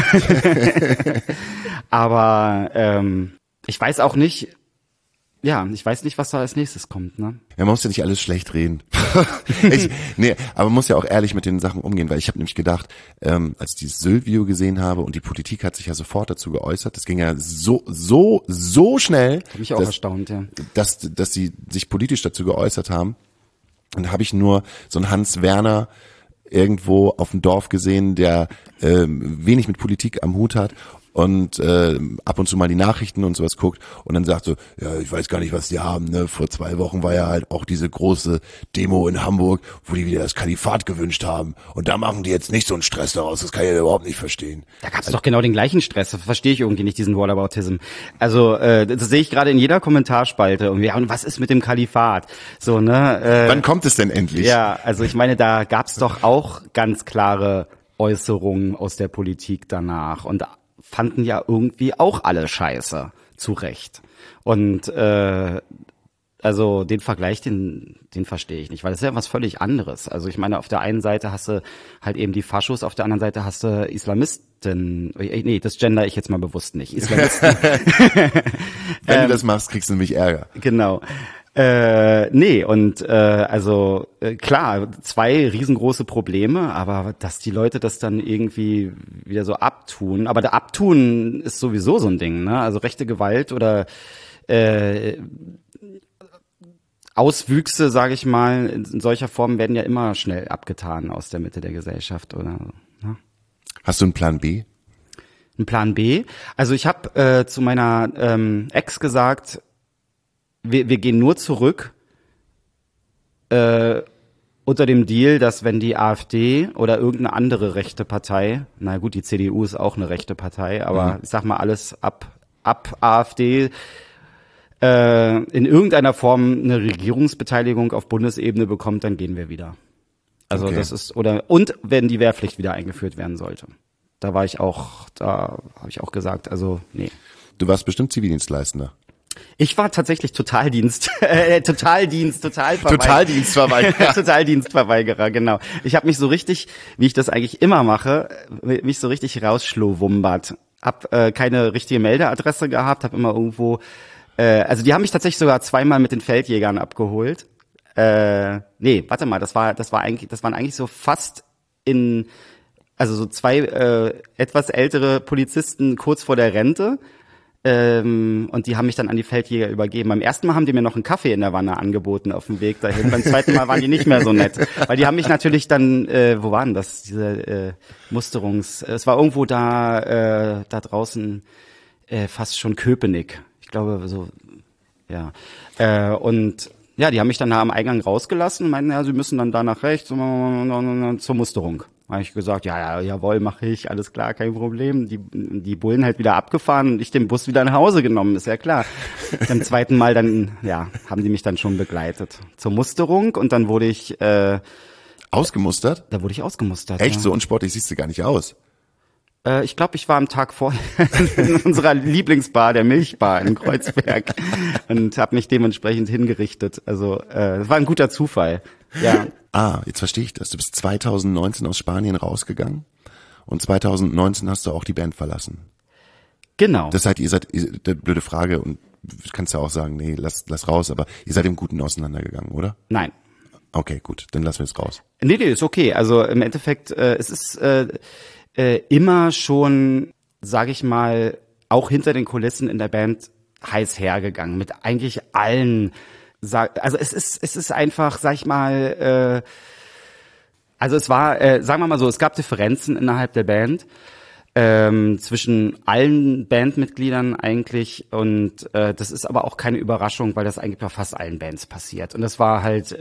Aber ich weiß auch nicht, was da als nächstes kommt, ne?
Ja, man muss ja nicht alles schlecht reden. Aber man muss ja auch ehrlich mit den Sachen umgehen, weil ich habe nämlich gedacht, als ich dieses Sylt-Video gesehen habe und die Politik hat sich ja sofort dazu geäußert, das ging ja so schnell.
Hat mich auch erstaunt, ja.
Dass sie sich politisch dazu geäußert haben. Und da habe ich nur so einen Hans Werner irgendwo auf dem Dorf gesehen, der wenig mit Politik am Hut hat und ab und zu mal die Nachrichten und sowas guckt und dann sagt so, ja, ich weiß gar nicht, was die haben, ne? Vor 2 Wochen war ja halt auch diese große Demo in Hamburg, wo die wieder das Kalifat gewünscht haben und da machen die jetzt nicht so einen Stress daraus, das kann ich ja überhaupt nicht verstehen.
Da gab es doch genau den gleichen Stress, das verstehe ich irgendwie nicht, diesen Whataboutism. Also das sehe ich gerade in jeder Kommentarspalte irgendwie, ja, und was ist mit dem Kalifat? So, ne?
Wann kommt es denn endlich?
Ja, also ich meine, da gab es doch auch ganz klare Äußerungen aus der Politik danach und fanden ja irgendwie auch alle scheiße, zu Recht. Und also den Vergleich, den verstehe ich nicht, weil das ist ja was völlig anderes. Also ich meine, auf der einen Seite hast du halt eben die Faschos, auf der anderen Seite hast du Islamisten. Nee, das gender ich jetzt mal bewusst nicht. Islamisten.
Wenn du das machst, kriegst du nämlich Ärger.
Genau. Nee, und klar, 2 riesengroße Probleme, aber dass die Leute das dann irgendwie wieder so abtun, aber der Abtun ist sowieso so ein Ding, ne? Also rechte Gewalt oder Auswüchse, sage ich mal, in solcher Form werden ja immer schnell abgetan aus der Mitte der Gesellschaft oder so, ne?
Hast du einen Plan B?
Ein Plan B? Also ich habe zu meiner Ex gesagt, wir gehen nur zurück unter dem Deal, dass wenn die AfD oder irgendeine andere rechte Partei, na gut, die CDU ist auch eine rechte Partei, aber ich sag mal alles ab AfD in irgendeiner Form eine Regierungsbeteiligung auf Bundesebene bekommt, dann gehen wir wieder. Also
Okay.
das ist, und wenn die Wehrpflicht wieder eingeführt werden sollte. Da habe ich auch gesagt, also nee.
Du warst bestimmt Zivildienstleistender.
Ich war tatsächlich Totaldienstverweigerer, genau. Ich habe mich so richtig, wie ich das eigentlich immer mache, mich so richtig rausschlowumbert. Hab keine richtige Meldeadresse gehabt, habe immer irgendwo, also die haben mich tatsächlich sogar 2-mal mit den Feldjägern abgeholt. Nee, warte mal, das waren eigentlich so fast also so 2 etwas ältere Polizisten kurz vor der Rente. Und die haben mich dann an die Feldjäger übergeben. Beim ersten Mal haben die mir noch einen Kaffee in der Wanne angeboten auf dem Weg dahin. Beim zweiten Mal waren die nicht mehr so nett. Weil die haben mich natürlich dann, wo waren das? Diese es war irgendwo da draußen fast schon Köpenick. Ich glaube so, ja. Und ja, die haben mich dann da am Eingang rausgelassen und meinten, ja, sie müssen dann da nach rechts zur Musterung. Da habe ich gesagt, ja, jawohl, mache ich, alles klar, kein Problem. Die Bullen halt wieder abgefahren und ich den Bus wieder nach Hause genommen, ist ja klar. Beim zweiten Mal dann, ja, haben die mich dann schon begleitet zur Musterung und dann wurde ich
Ausgemustert?
Da wurde ich ausgemustert.
Echt?
Ja.
So unsportlich siehst du gar nicht aus.
Ich glaube, ich war am Tag vorher in unserer Lieblingsbar, der Milchbar in Kreuzberg und habe mich dementsprechend hingerichtet. Also das war ein guter Zufall. Ja.
Ah, jetzt verstehe ich das. Du bist 2019 aus Spanien rausgegangen und 2019 hast du auch die Band verlassen.
Genau.
Das heißt, ihr seid, blöde Frage und du kannst ja auch sagen, nee, lass raus, aber ihr seid im Guten auseinandergegangen, oder?
Nein.
Okay, gut, dann lassen wir es raus.
Nee, ist okay. Also im Endeffekt, es ist immer schon, sage ich mal, auch hinter den Kulissen in der Band heiß hergegangen mit eigentlich allen. Also es ist einfach, sag ich mal, also es war, sagen wir mal so, es gab Differenzen innerhalb der Band zwischen allen Bandmitgliedern eigentlich und das ist aber auch keine Überraschung, weil das eigentlich bei fast allen Bands passiert. Und das war halt,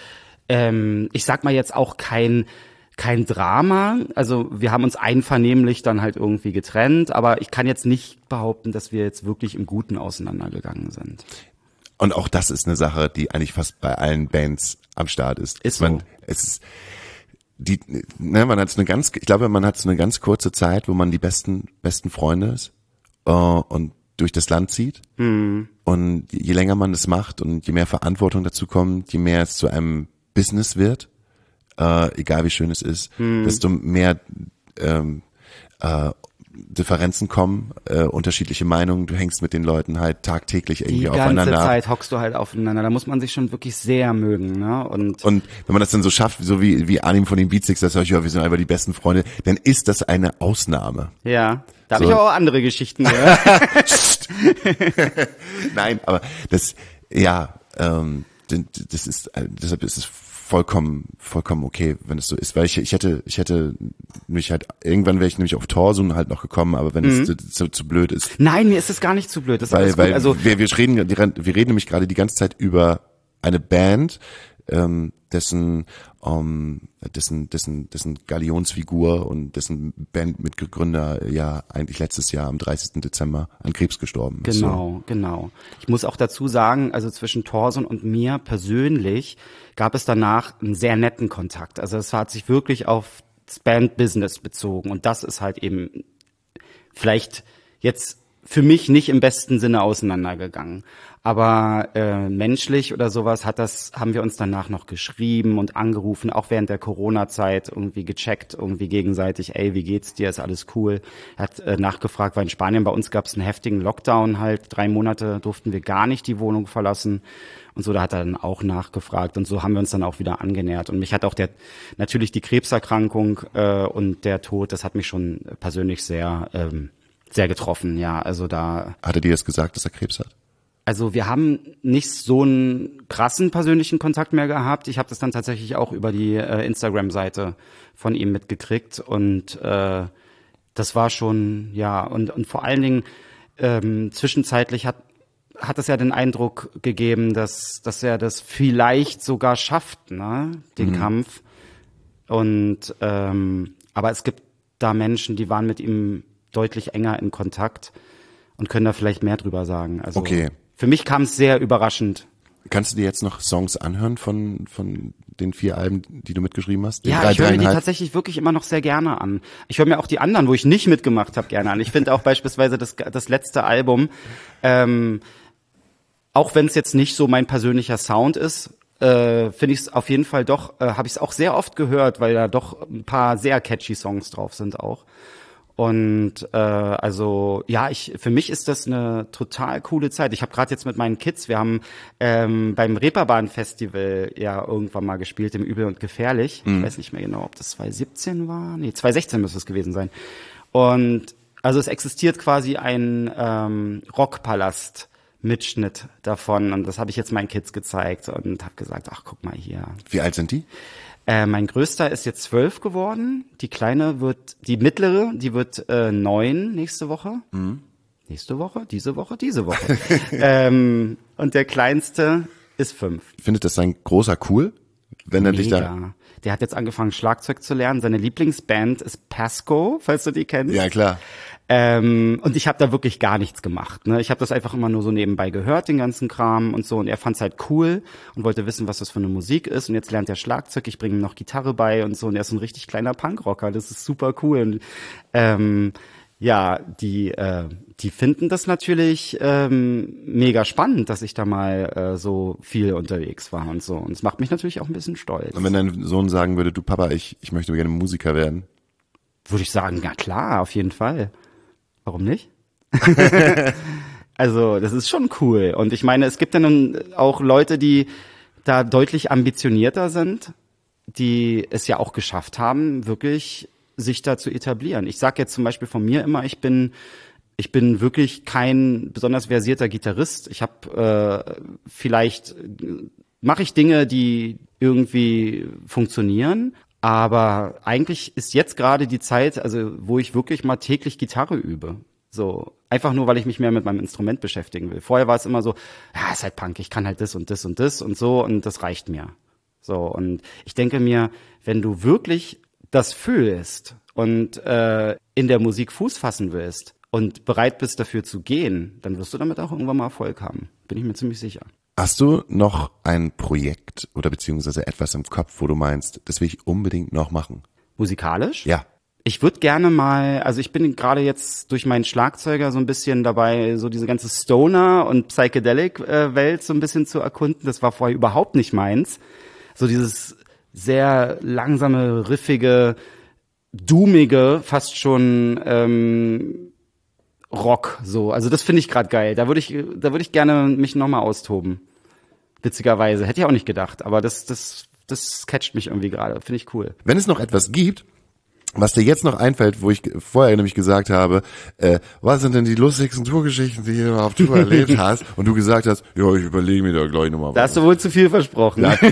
ich sag mal jetzt auch kein Drama, also wir haben uns einvernehmlich dann halt irgendwie getrennt, aber ich kann jetzt nicht behaupten, dass wir jetzt wirklich im Guten auseinandergegangen sind.
Und auch das ist eine Sache, die eigentlich fast bei allen Bands am Start ist.
Ist so.
Man hat ich glaube, man hat so eine ganz kurze Zeit, wo man die besten Freunde ist und durch das Land zieht. Mhm. Und je länger man das macht und je mehr Verantwortung dazu kommt, je mehr es zu einem Business wird, egal wie schön es ist, desto mehr Differenzen kommen, unterschiedliche Meinungen, du hängst mit den Leuten halt tagtäglich irgendwie aufeinander.
Die ganze Zeit hockst du halt aufeinander, da muss man sich schon wirklich sehr mögen, ne? Und
wenn man das dann so schafft, so wie Arnim von den Beatsticks, das sag ich, ja, wir sind einfach die besten Freunde, dann ist das eine Ausnahme.
Ja, da habe
So.
ich aber auch andere Geschichten gehört.
Nein, aber das ist, deshalb ist es vollkommen okay, wenn es so ist, weil ich hätte mich halt, irgendwann wäre ich nämlich auf Torsun halt noch gekommen, aber wenn es zu blöd ist.
Nein, mir ist es gar nicht zu blöd, das ist alles
Weil
gut. Also
wir reden nämlich gerade die ganze Zeit über eine Band, dessen Galionsfigur und dessen Bandmitgründer ja eigentlich letztes Jahr am 30. Dezember an Krebs gestorben ist.
Genau. Ich muss auch dazu sagen, also zwischen Torson und mir persönlich gab es danach einen sehr netten Kontakt. Also es hat sich wirklich auf das Band-Business bezogen und das ist halt eben vielleicht jetzt für mich nicht im besten Sinne auseinandergegangen. Aber menschlich oder sowas haben wir uns danach noch geschrieben und angerufen, auch während der Corona-Zeit irgendwie gecheckt, irgendwie gegenseitig, ey, wie geht's dir, ist alles cool. Er hat nachgefragt, weil in Spanien bei uns gab es einen heftigen Lockdown halt, 3 Monate durften wir gar nicht die Wohnung verlassen und so, da hat er dann auch nachgefragt und so haben wir uns dann auch wieder angenähert. Und mich hat auch natürlich die Krebserkrankung und der Tod, das hat mich schon persönlich sehr getroffen, ja, also da.
Hat er dir das gesagt, dass er Krebs hat?
Also wir haben nicht so einen krassen persönlichen Kontakt mehr gehabt. Ich habe das dann tatsächlich auch über die Instagram-Seite von ihm mitgekriegt und das war schon, ja, und vor allen Dingen zwischenzeitlich hat es ja den Eindruck gegeben, dass er das vielleicht sogar schafft, ne, den Kampf. Und aber es gibt da Menschen, die waren mit ihm deutlich enger in Kontakt und können da vielleicht mehr drüber sagen. Also
okay.
Für mich kam es sehr überraschend.
Kannst du dir jetzt noch Songs anhören von den 4 Alben, die du mitgeschrieben hast?
Ja, ich höre mir die tatsächlich wirklich immer noch sehr gerne an. Ich höre mir auch die anderen, wo ich nicht mitgemacht habe, gerne an. Ich finde auch beispielsweise das letzte Album, auch wenn es jetzt nicht so mein persönlicher Sound ist, finde ich es auf jeden Fall doch, habe ich es auch sehr oft gehört, weil da doch ein paar sehr catchy Songs drauf sind auch. Und also ja, für mich ist das eine total coole Zeit. Ich habe gerade jetzt mit meinen Kids, wir haben beim Reeperbahn-Festival ja irgendwann mal gespielt, im Übel und Gefährlich. Ich weiß nicht mehr genau, ob das 2017 war. Nee, 2016 müsste es gewesen sein. Und also es existiert quasi ein Rockpalast-Mitschnitt davon. Und das habe ich jetzt meinen Kids gezeigt und habe gesagt, ach, guck mal hier.
Wie alt sind die?
Mein Größter ist jetzt 12 geworden. Die mittlere, die wird 9 nächste Woche. Nächste Woche, diese Woche. Und der Kleinste ist 5.
Findet das sein großer cool, wenn er dich da?
Mega. Der hat jetzt angefangen, Schlagzeug zu lernen. Seine Lieblingsband ist Pasco, falls du die kennst.
Ja, klar.
Und ich habe da wirklich gar nichts gemacht. Ne? Ich habe das einfach immer nur so nebenbei gehört, den ganzen Kram und so. Und er fand's halt cool und wollte wissen, was das für eine Musik ist. Und jetzt lernt er Schlagzeug, ich bringe ihm noch Gitarre bei und so. Und er ist so ein richtig kleiner Punkrocker. Das ist super cool. Und ja, die finden das natürlich mega spannend, dass ich da mal so viel unterwegs war und so. Und es macht mich natürlich auch ein bisschen stolz.
Und wenn dein Sohn sagen würde, du Papa, ich möchte gerne Musiker werden?
Würde ich sagen, ja klar, auf jeden Fall. Warum nicht? Also, das ist schon cool. Und ich meine, es gibt ja nun auch Leute, die da deutlich ambitionierter sind, die es ja auch geschafft haben, wirklich sich da zu etablieren. Ich sage jetzt zum Beispiel von mir immer, ich bin wirklich kein besonders versierter Gitarrist. Ich habe vielleicht mache ich Dinge, die irgendwie funktionieren, aber eigentlich ist jetzt gerade die Zeit, also wo ich wirklich mal täglich Gitarre übe. So, einfach nur, weil ich mich mehr mit meinem Instrument beschäftigen will. Vorher war es immer so, ja, ist halt Punk, ich kann halt das und das und das und so und das reicht mir. So, und ich denke mir, wenn du wirklich das fühlst und in der Musik Fuß fassen willst und bereit bist dafür zu gehen, dann wirst du damit auch irgendwann mal Erfolg haben. Bin ich mir ziemlich sicher.
Hast du noch ein Projekt oder beziehungsweise etwas im Kopf, wo du meinst, das will ich unbedingt noch machen?
Musikalisch?
Ja.
Ich würde gerne mal, also ich bin gerade jetzt durch meinen Schlagzeuger so ein bisschen dabei, so diese ganze Stoner- und Psychedelic-Welt so ein bisschen zu erkunden. Das war vorher überhaupt nicht meins. So dieses sehr langsame, riffige, doomige, fast schon Rock, so. Also das finde ich gerade geil. Da würde ich gerne mich nochmal austoben. Witzigerweise. Hätte ich auch nicht gedacht, aber das catcht mich irgendwie gerade. Finde ich cool.
Wenn es noch etwas gibt, was dir jetzt noch einfällt, wo ich vorher nämlich gesagt habe, was sind denn die lustigsten Tourgeschichten, die du auf Tour erlebt hast? Und du gesagt hast, ja, ich überlege mir da gleich nochmal was.
Da hast du wohl zu viel versprochen.
Ja,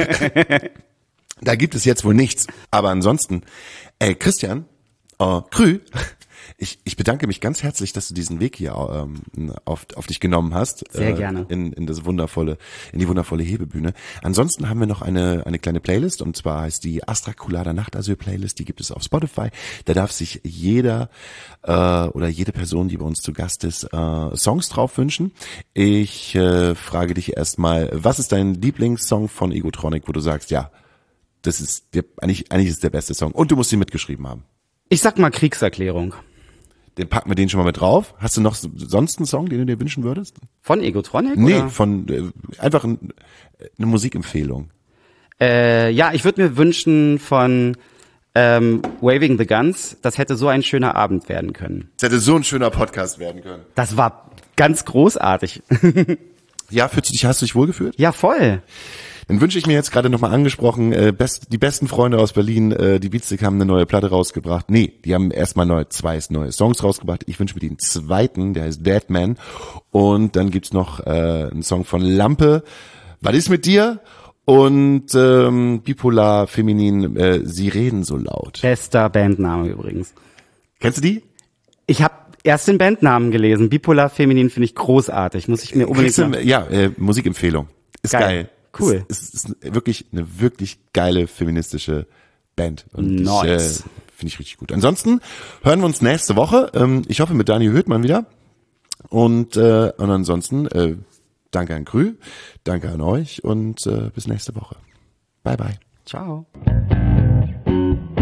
da gibt es jetzt wohl nichts. Aber ansonsten, Christian, Krü, ich bedanke mich ganz herzlich, dass du diesen Weg hier auf dich genommen hast.
Sehr gerne.
In die wundervolle Hebebühne. Ansonsten haben wir noch eine kleine Playlist, und zwar heißt die Astrakulada Nachtasyl Playlist. Die gibt es auf Spotify. Da darf sich jeder oder jede Person, die bei uns zu Gast ist, Songs drauf wünschen. Ich frage dich erstmal, was ist dein Lieblingssong von Egotronic, wo du sagst, ja, das ist eigentlich ist der beste Song, und du musst ihn mitgeschrieben haben.
Ich sag mal Kriegserklärung.
Den packen wir den schon mal mit drauf. Hast du noch sonst einen Song, den du dir wünschen würdest?
Von Egotronic?
Nee,
oder?
von einfach eine Musikempfehlung.
Ja, ich würde mir wünschen von Waving the Guns, das hätte so ein schöner Abend werden können.
Das hätte so ein schöner Podcast werden können.
Das war ganz großartig.
Ja, hast du dich wohlgefühlt?
Ja, voll.
Dann wünsche ich mir jetzt gerade nochmal angesprochen, die besten Freunde aus Berlin, die Beatstick haben eine neue Platte rausgebracht. Nee, die haben erstmal zwei neue Songs rausgebracht. Ich wünsche mir den zweiten, der heißt Dead Man. Und dann gibt's noch einen Song von Lampe. Was ist mit dir? Und Bipolar, Feminin, Sie reden so laut.
Bester Bandname übrigens.
Kennst du die?
Ich habe erst den Bandnamen gelesen. Bipolar Feminin finde ich großartig. Muss ich mir unbedingt
Musikempfehlung. Ist geil.
Cool.
Ist wirklich eine wirklich geile feministische Band. Und
nice.
Finde ich richtig gut. Ansonsten hören wir uns nächste Woche. Ich hoffe mit Daniel Höhtmann wieder. Und ansonsten danke an Krü, danke an euch und bis nächste Woche. Bye, bye.
Ciao.